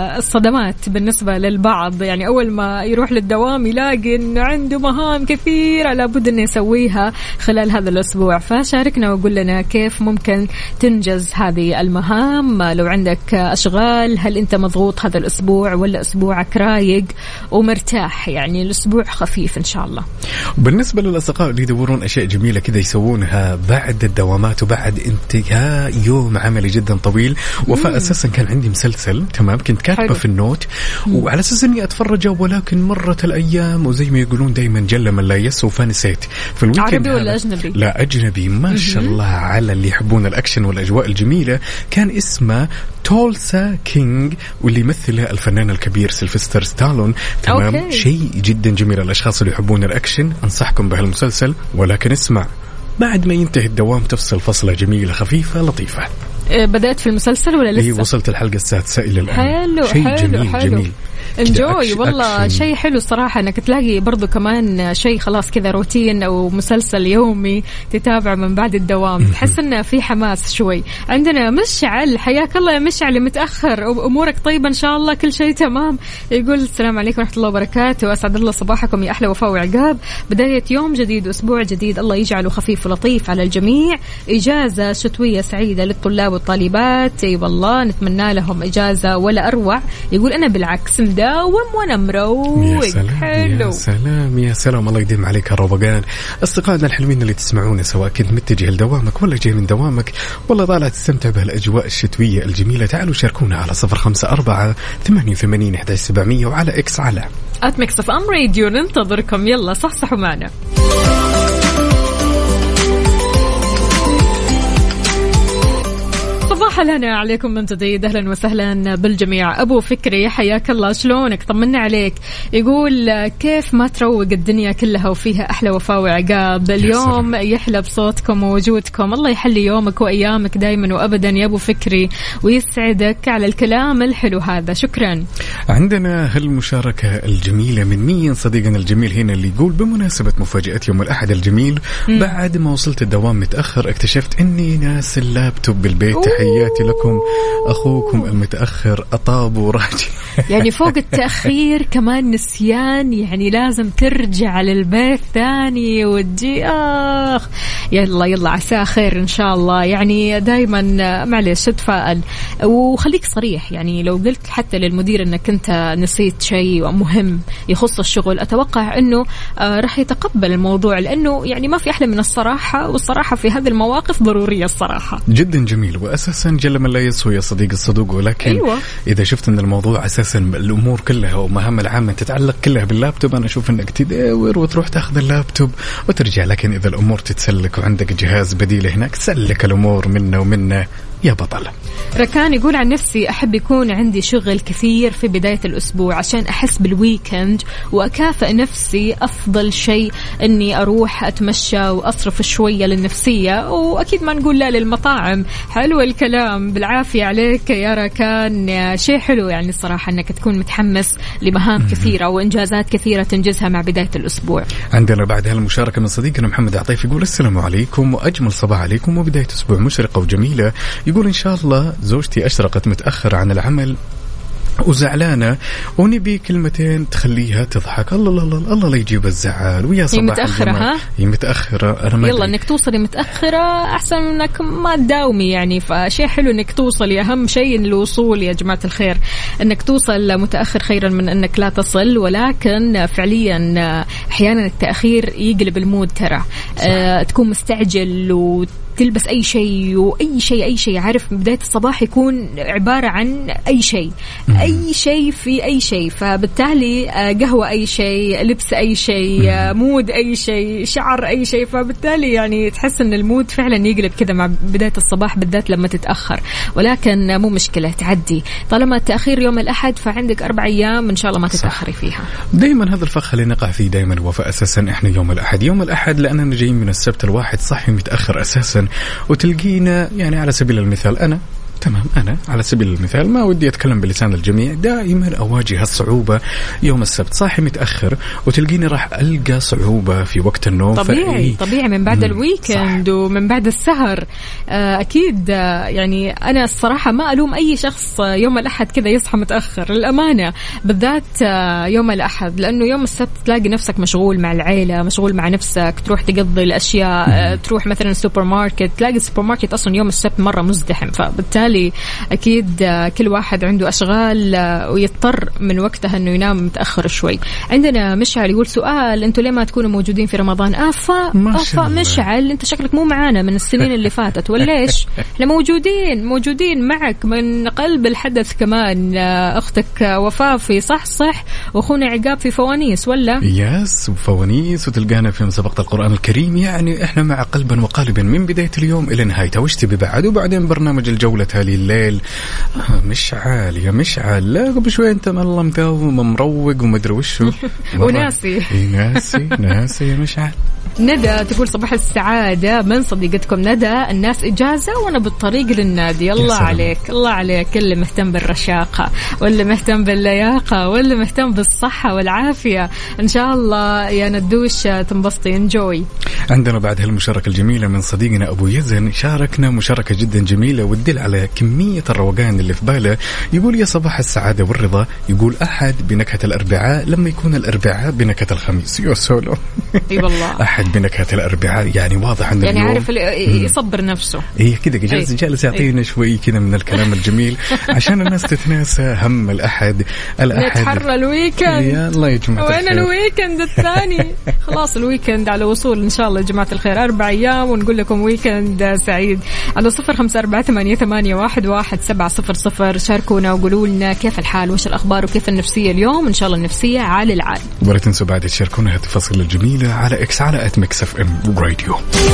Speaker 2: الصدمات بالنسبة للبعض. يعني أول ما يروح للدوام يلاقي إنه عنده مهام كثيرة لابد إنه يسويها خلال هذا الأسبوع. فشاركنا وقول لنا كيف ممكن تنجز هذه المهام. لو عندك أشغال هل أنت مضغوط هذا الأسبوع ولا أسبوعك رايق ومرتاح؟ يعني الأسبوع خفيف إن شاء الله.
Speaker 5: بالنسبة للأصدقاء اللي يدورون أشياء جميلة كذا يسوونها بعد الدوامات بعد انتهاء يوم عملي جدا طويل. وفاء أساسا كان عندي مسلسل تمام كنت كاتبه في النوت وعلى أساس أني أتفرجه ولكن مرت الأيام وزي ما يقولون دايما جل من لا يسو فنسيت. في الويكند
Speaker 2: عربي ولا أجنبي؟
Speaker 5: لا أجنبي. ما شاء الله على اللي يحبون الأكشن والأجواء الجميلة. كان اسمه تولسا كينج واللي يمثله الفنان الكبير سيلفستر ستالون تمام. شيء جدا جميل. الأشخاص اللي يحبون الأكشن أنصحكم بهالمسلسل. ولكن اسمع بعد ما ينتهي الدوام تفصل فصلة جميلة خفيفة لطيفة.
Speaker 2: بدأت في المسلسل ولا لسه؟
Speaker 5: هي وصلت الحلقة السادسة إلى الآن.
Speaker 2: حلو
Speaker 5: شيء
Speaker 2: حلو
Speaker 5: جميل
Speaker 2: حلو.
Speaker 5: جميل
Speaker 2: انجوي والله شيء حلو الصراحة انك تلاقي برضو كمان شيء خلاص كذا روتين او مسلسل يومي تتابع من بعد الدوام تحس انه في حماس شوي. عندنا مشعل حياك الله يا مشعل متأخر امورك طيبة ان شاء الله كل شيء تمام. يقول السلام عليكم ورحمة الله وبركاته واسعد الله صباحكم يا احلى وفاء وعقاب. بداية يوم جديد واسبوع جديد الله يجعله خفيف ولطيف على الجميع. اجازة شتوية سعيدة للطلاب والطالبات. اي والله نتمنى لهم اجازة ولا اروع. يقول انا بالعكس مداوم وانا مروق.
Speaker 5: يا سلام
Speaker 2: حلو.
Speaker 5: يا سلام يا سلام، الله يديم عليك الروقان. أصدقائنا الحلوين اللي تسمعونا سواء كنت متجه لدوامك ولا جاي من دوامك والله طالع تستمتع بهالأجواء الشتوية الجميلة، تعالوا شاركونا على صفر خمسة أربعة ثمانية وثمانين أحد عشر سبعمية وعلى إكس على
Speaker 2: آت ميكس إف إم راديو. ننتظركم، يلا صحصحوا معنا. صباح لنا عليكم من جديد، أهلا وسهلا بالجميع. أبو فكري حياك الله، شلونك؟ طمنا عليك. يقول كيف ما تروق الدنيا كلها وفيها أحلى وفاء وعقاب. اليوم يحلى بصوتكم ووجودكم، الله يحلي يومك وأيامك دايما وأبدا يا أبو فكري، ويسعدك على الكلام الحلو هذا. شكرا.
Speaker 5: عندنا هالمشاركة الجميلة من مين صديقنا الجميل هنا اللي يقول بمناسبة مفاجأة يوم الأحد الجميل، م. بعد ما وصلت الدوام متأخر اكتشفت أني ناس اللابتوب بالبيت. تحياتي لكم أخوكم المتأخر أطاب وراجع.
Speaker 2: يعني فوق التأخير كمان نسيان، يعني لازم ترجع للبيت ثاني وتجي. آخ يلا يلا عسى خير إن شاء الله. يعني دايما معلش تفائل وخليك صريح. يعني لو قلت حتى للمدير أنك أنت نسيت شيء مهم يخص الشغل، أتوقع أنه راح يتقبل الموضوع، لأنه يعني ما في أحلى من الصراحة، والصراحة في هذه المواقف ضرورية الصراحة.
Speaker 5: جدا جميل. وأساسا جل من لا يسوي يا صديق الصدوق، ولكن أيوة. إذا شفت أن الموضوع أساسا الأمور كلها ومهام العامة تتعلق كلها باللابتوب، أنا أشوف أنك تدور وتروح تأخذ اللابتوب وترجع. لكن إذا الأمور تتسلك وعندك جهاز بديل هناك، سلك الأمور منا ومنا يا بطل.
Speaker 2: ركان يقول عن نفسي أحب يكون عندي شغل كثير في بداية الأسبوع عشان أحس بالويكند وأكافئ نفسي. أفضل شيء أني أروح أتمشى وأصرف شوية للنفسية، وأكيد ما نقول لا للمطاعم. حلو الكلام، بالعافية عليك يا ركان. شيء حلو يعني الصراحة أنك تكون متحمس لمهام كثيرة وإنجازات كثيرة تنجزها مع بداية الأسبوع.
Speaker 5: عندنا بعد هالمشاركة من صديقنا محمد عطيف يقول السلام عليكم وأجمل صباح عليكم وبداية أسبوع مشرقة وجميلة. يقول إن شاء الله زوجتي أشرقت متأخر عن العمل وزعلانة ونبي كلمتين تخليها تضحك. الله الله الله الله لا يجيب الزعل. ويا صباح
Speaker 2: هي متأخرة ها؟
Speaker 5: هي متأخرة. أنا ما
Speaker 2: يلا إنك توصلي متأخرة أحسن منك ما تداومي يعني. فشيء حلو إنك توصلي، أهم شيء الوصول يا جماعة الخير. إنك توصل متأخر خيرا من إنك لا تصل. ولكن فعليا أحيانا التأخير يقلب المود ترى. أه تكون مستعجل و تلبس أي شيء وأي شيء أي شيء عارف بداية الصباح يكون عبارة عن أي شيء أي شيء في أي شيء. فبالتالي قهوة أي شيء، لبس أي شيء، مود أي شيء، شعر أي شيء. فبالتالي يعني تحس أن المود فعلا يقلب كذا مع بداية الصباح بالذات لما تتأخر. ولكن مو مشكلة تعدي طالما التأخير يوم الأحد، فعندك أربع أيام إن شاء الله ما تتأخري فيها.
Speaker 5: دايما هذا الفخ اللي نقع فيه دايما وفاء. أساسا إحنا يوم الأحد يوم الأحد لأننا جايين من السبت الواحد صحي متأخر أساسا. وتلقينا يعني على سبيل المثال أنا تمام أنا على سبيل المثال ما ودي أتكلم بلسان الجميع، دائما أواجه الصعوبة يوم السبت صاحي متأخر، وتلقيني راح ألقى صعوبة في وقت النوم.
Speaker 2: طبيعي طبيعي من بعد الويكند ومن بعد السهر. أكيد يعني أنا الصراحة ما ألوم أي شخص يوم الأحد كذا يصحى متأخر الأمانة، بالذات يوم الأحد، لأنه يوم السبت تلاقي نفسك مشغول مع العيلة، مشغول مع نفسك، تروح تقضي الأشياء، تروح مثلا السوبر ماركت، تلاقي السوبر ماركت أصلا يوم السبت مرة مزدحم. فبالتالي أكيد كل واحد عنده أشغال ويضطر من وقتها أنه ينام متأخر شوي. عندنا مشعل يقول سؤال، أنتوا ليه ما تكونوا موجودين في رمضان؟ آفا آفا مشعل أنت شكلك مو معانا من السنين اللي فاتت ولا إيش؟ احنا موجودين موجودين معك من قلب الحدث كمان. أختك وفاء في صح صح وأخونا عقاب في فوانيس ولا؟
Speaker 5: يس وفوانيس، وتلقانا في مسابقة القرآن الكريم. يعني إحنا مع قلبا وقالبا من بداية اليوم إلى نهايته. وش تبي بعد؟ وبعدين برنامج الجولة هالي الليل. آه مشعل يا مشعل، لا قبل شوي أنت والله متوم مروق ومدري وشو
Speaker 2: وناسي
Speaker 5: ناسي ناسي يا مشعل.
Speaker 2: ندى تقول صباح السعادة من صديقتكم ندى، الناس إجازة وأنا بالطريق للنادي. الله عليك الله عليك، اللي مهتم بالرشاقة واللي مهتم باللياقة واللي مهتم بالصحة والعافية. إن شاء الله يا ندوش تنبسطي انجوي.
Speaker 5: عندنا بعد هالمشاركة الجميلة من صديقنا أبو يزن، شاركنا مشاركة جدا جميلة وتدل على كمية الروقان اللي في باله. يقول يا صباح السعادة والرضا، يقول أحد بنكهة الأربعاء لما يكون الأربعاء بنكهة الخميس. يا سولو
Speaker 2: اي والله
Speaker 5: الأحد بنكهة الأربعاء، يعني واضح أن
Speaker 2: يعني
Speaker 5: اليوم
Speaker 2: عارف يصبر نفسه.
Speaker 5: إيه كده جالس جالس يعطينا شوي كده من الكلام الجميل عشان الناس تتناسى هم الأحد. الأحد
Speaker 2: نتحرى الويكند.
Speaker 5: يا الله يا جماعة
Speaker 2: وين
Speaker 5: الخير.
Speaker 2: الويكند الثاني؟ خلاص الويكند على وصول إن شاء الله يا جماعة الخير، أربع أيام ونقول لكم ويكند سعيد. على صفر خمسة أربعة ثمانية ثمانية واحد واحد سبعة صفر صفر شاركونا وقولوا لنا كيف الحال وش الأخبار وكيف النفسية اليوم. إن شاء الله النفسية عال العال.
Speaker 5: ولا تنسوا بعد تشاركونا هالتفاصيل الجميلة على إكس على آت ميكس إف إم راديو.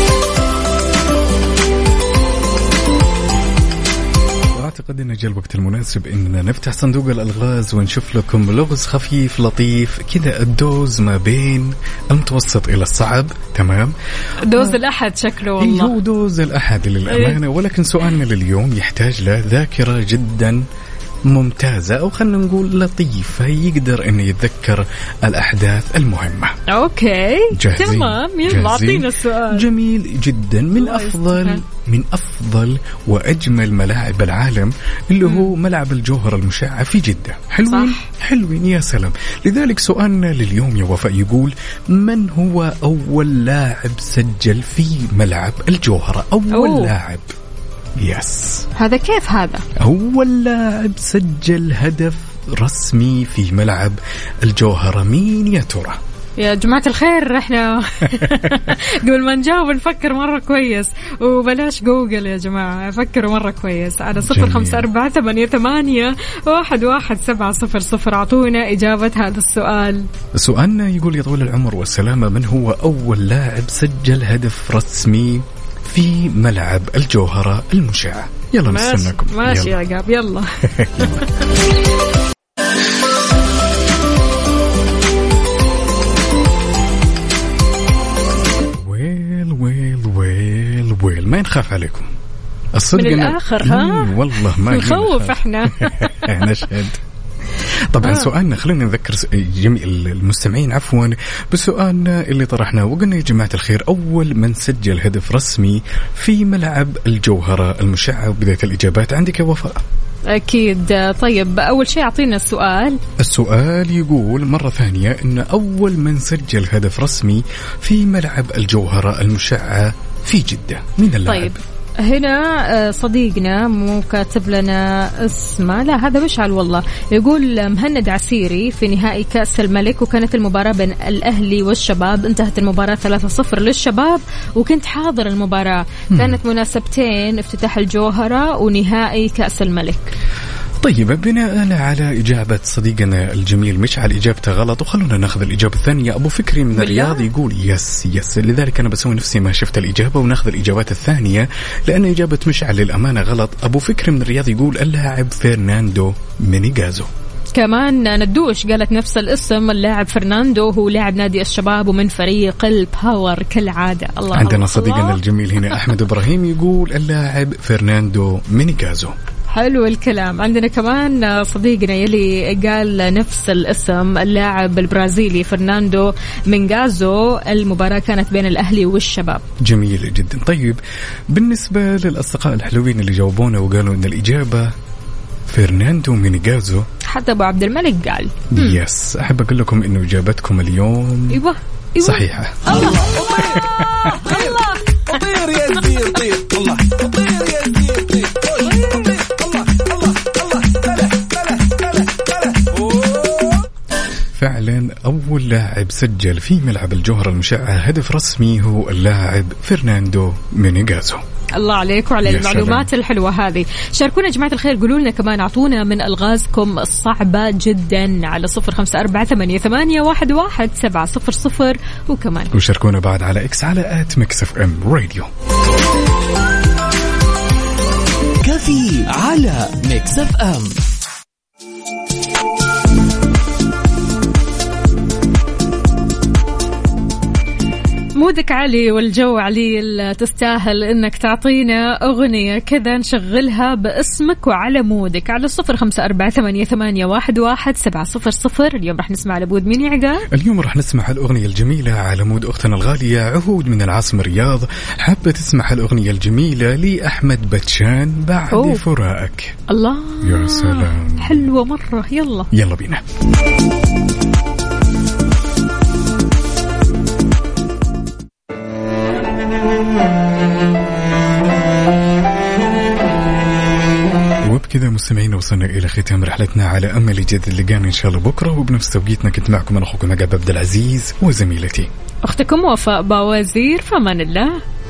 Speaker 5: أعتقد أن جاء الوقت المناسب إننا نفتح صندوق الألغاز ونشوف لكم لغز خفيف لطيف كذا، الدوز ما بين المتوسط إلى الصعب. تمام،
Speaker 2: دوز الأحد شكله والله.
Speaker 5: هو دوز الأحد للأمانة، ولكن سؤالنا لليوم يحتاج له ذاكرة جدا ممتازة أو خلنا نقول لطيفة، يقدر إنه يتذكر الأحداث المهمة.
Speaker 2: أوكي
Speaker 5: جاهزين؟
Speaker 2: تمام، يلا أعطينا السؤال.
Speaker 5: جميل جدا. من أفضل من أفضل وأجمل ملاعب العالم اللي هو ملعب الجوهرة المشعة في جدة. حلوين
Speaker 2: صح.
Speaker 5: حلوين يا سلام. لذلك سؤالنا لليوم يا وفاء يقول: من هو أول لاعب سجل في ملعب الجوهرة؟ أول أوه. لاعب. يس،
Speaker 2: هذا كيف هذا؟
Speaker 5: أول لاعب سجل هدف رسمي في ملعب الجوهرة، مين يا ترى؟
Speaker 2: يا جماعة الخير احنا قبل ما نجاوب نفكر مرة كويس، وبلاش جوجل يا جماعة، فكروا مرة كويس. على صفر خمسة أربعة ثمانية ثمانية واحد واحد سبعة صفر صفر أعطونا إجابة هذا السؤال.
Speaker 5: سؤالنا يقول: يا طويل العمر والسلامة، من هو أول لاعب سجل هدف رسمي في ملعب الجوهرة المشعة؟ يلا نستناكم.
Speaker 2: ماشي يا عقاب، يلا.
Speaker 5: ويل ويل ويل ويل، ما نخاف عليكم الصدق
Speaker 2: من الآخر. ها
Speaker 5: والله ما
Speaker 2: نخوف احنا.
Speaker 5: نشهد. طبعا آه. سؤالنا خلينا نذكر جميع المستمعين عفوا بسؤالنا اللي طرحناه، وقلنا يا جماعة الخير أول من سجل هدف رسمي في ملعب الجوهرة المشعة. وبداية الإجابات عندك يا وفاء.
Speaker 2: أكيد. طيب أول شيء أعطينا السؤال.
Speaker 5: السؤال يقول مرة ثانية إن أول من سجل هدف رسمي في ملعب الجوهرة المشعة في جدة، مين اللاعب؟
Speaker 2: طيب هنا صديقنا مو كاتب لنا اسمه، لا هذا مشعل والله، يقول مهند عسيري في نهائي كأس الملك، وكانت المباراة بين الأهلي والشباب، انتهت المباراة ثلاثة صفر للشباب، وكنت حاضر المباراة. كانت مناسبتين، افتتاح الجوهرة ونهائي كأس الملك.
Speaker 5: طيب بناء على إجابة صديقنا الجميل مشعل إجابته غلط، وخلونا ناخذ الإجابة الثانية. أبو فكري من الرياض يقول يس يس، لذلك أنا بسوي نفسي ما شفت الإجابة وناخذ الإجابات الثانية، لأن إجابة مشعل للأمانة غلط. أبو فكري من الرياض يقول اللاعب فرناندو مينيغازو.
Speaker 2: كمان ندوش قالت نفس الاسم، اللاعب فرناندو هو لاعب نادي الشباب ومن فريق الباور كالعادة. الله
Speaker 5: عندنا
Speaker 2: الله
Speaker 5: صديقنا
Speaker 2: الله.
Speaker 5: الجميل هنا أحمد إبراهيم يقول اللاعب فرناندو مينيغازو.
Speaker 2: حلو الكلام. عندنا كمان صديقنا يلي قال نفس الاسم، اللاعب البرازيلي فرناندو مينغازو، المباراة كانت بين الأهلي والشباب.
Speaker 5: جميل جدا. طيب بالنسبة للأصدقاء الحلوين اللي جاوبونا وقالوا أن الإجابة فرناندو مينيغازو،
Speaker 2: حتى أبو عبد الملك قال
Speaker 5: يس، أحب أقول لكم إنه إجابتكم اليوم
Speaker 2: إيوه إيوه
Speaker 5: صحيحة.
Speaker 2: الله الله
Speaker 1: طير يا زبير طير، الله طير يا زبير طير،
Speaker 5: فعلا أول لاعب سجل في ملعب الجوهرة المشعة هدف رسمي هو اللاعب فرناندو مينيغازو.
Speaker 2: الله عليك وعلى المعلومات سلام. الحلوة هذه. شاركونا جماعة الخير، قولوا لنا كمان، أعطونا من ألغازكم الصعبة جدا على صفر خمسة أربعة ثمانية ثمانية واحد واحد سبعة صفر صفر، وكمان
Speaker 5: وشاركونا بعد على إكس على آت ميكس إف إم راديو.
Speaker 4: كفي على ميكس إف إم.
Speaker 2: مودك عالي والجو عليل، تستاهل انك تعطينا اغنية كذا نشغلها باسمك وعلى مودك على صفر خمسة أربعة ثمانية ثمانية واحد واحد سبعة صفر صفر. اليوم راح نسمع على بود مين يا عقاب؟
Speaker 5: اليوم راح نسمع الأغنية الجميلة على مود أختنا الغالية عهود من العاصمة الرياض، حابة تسمع الأغنية الجميلة لأحمد بتشان بعد أوه. فراقك.
Speaker 2: الله
Speaker 5: يا سلام،
Speaker 2: حلوة مرة. يلا
Speaker 5: يلا بينا. وبكذا مستمعين وصلنا إلى ختام رحلتنا على أمل جد لقانا إن شاء الله بكرة وبنفس توقيتنا. كنت معكم أنا أخوكم عقاب عبد العزيز وزميلتي
Speaker 2: أختكم وفاء باوزير. فمان الله.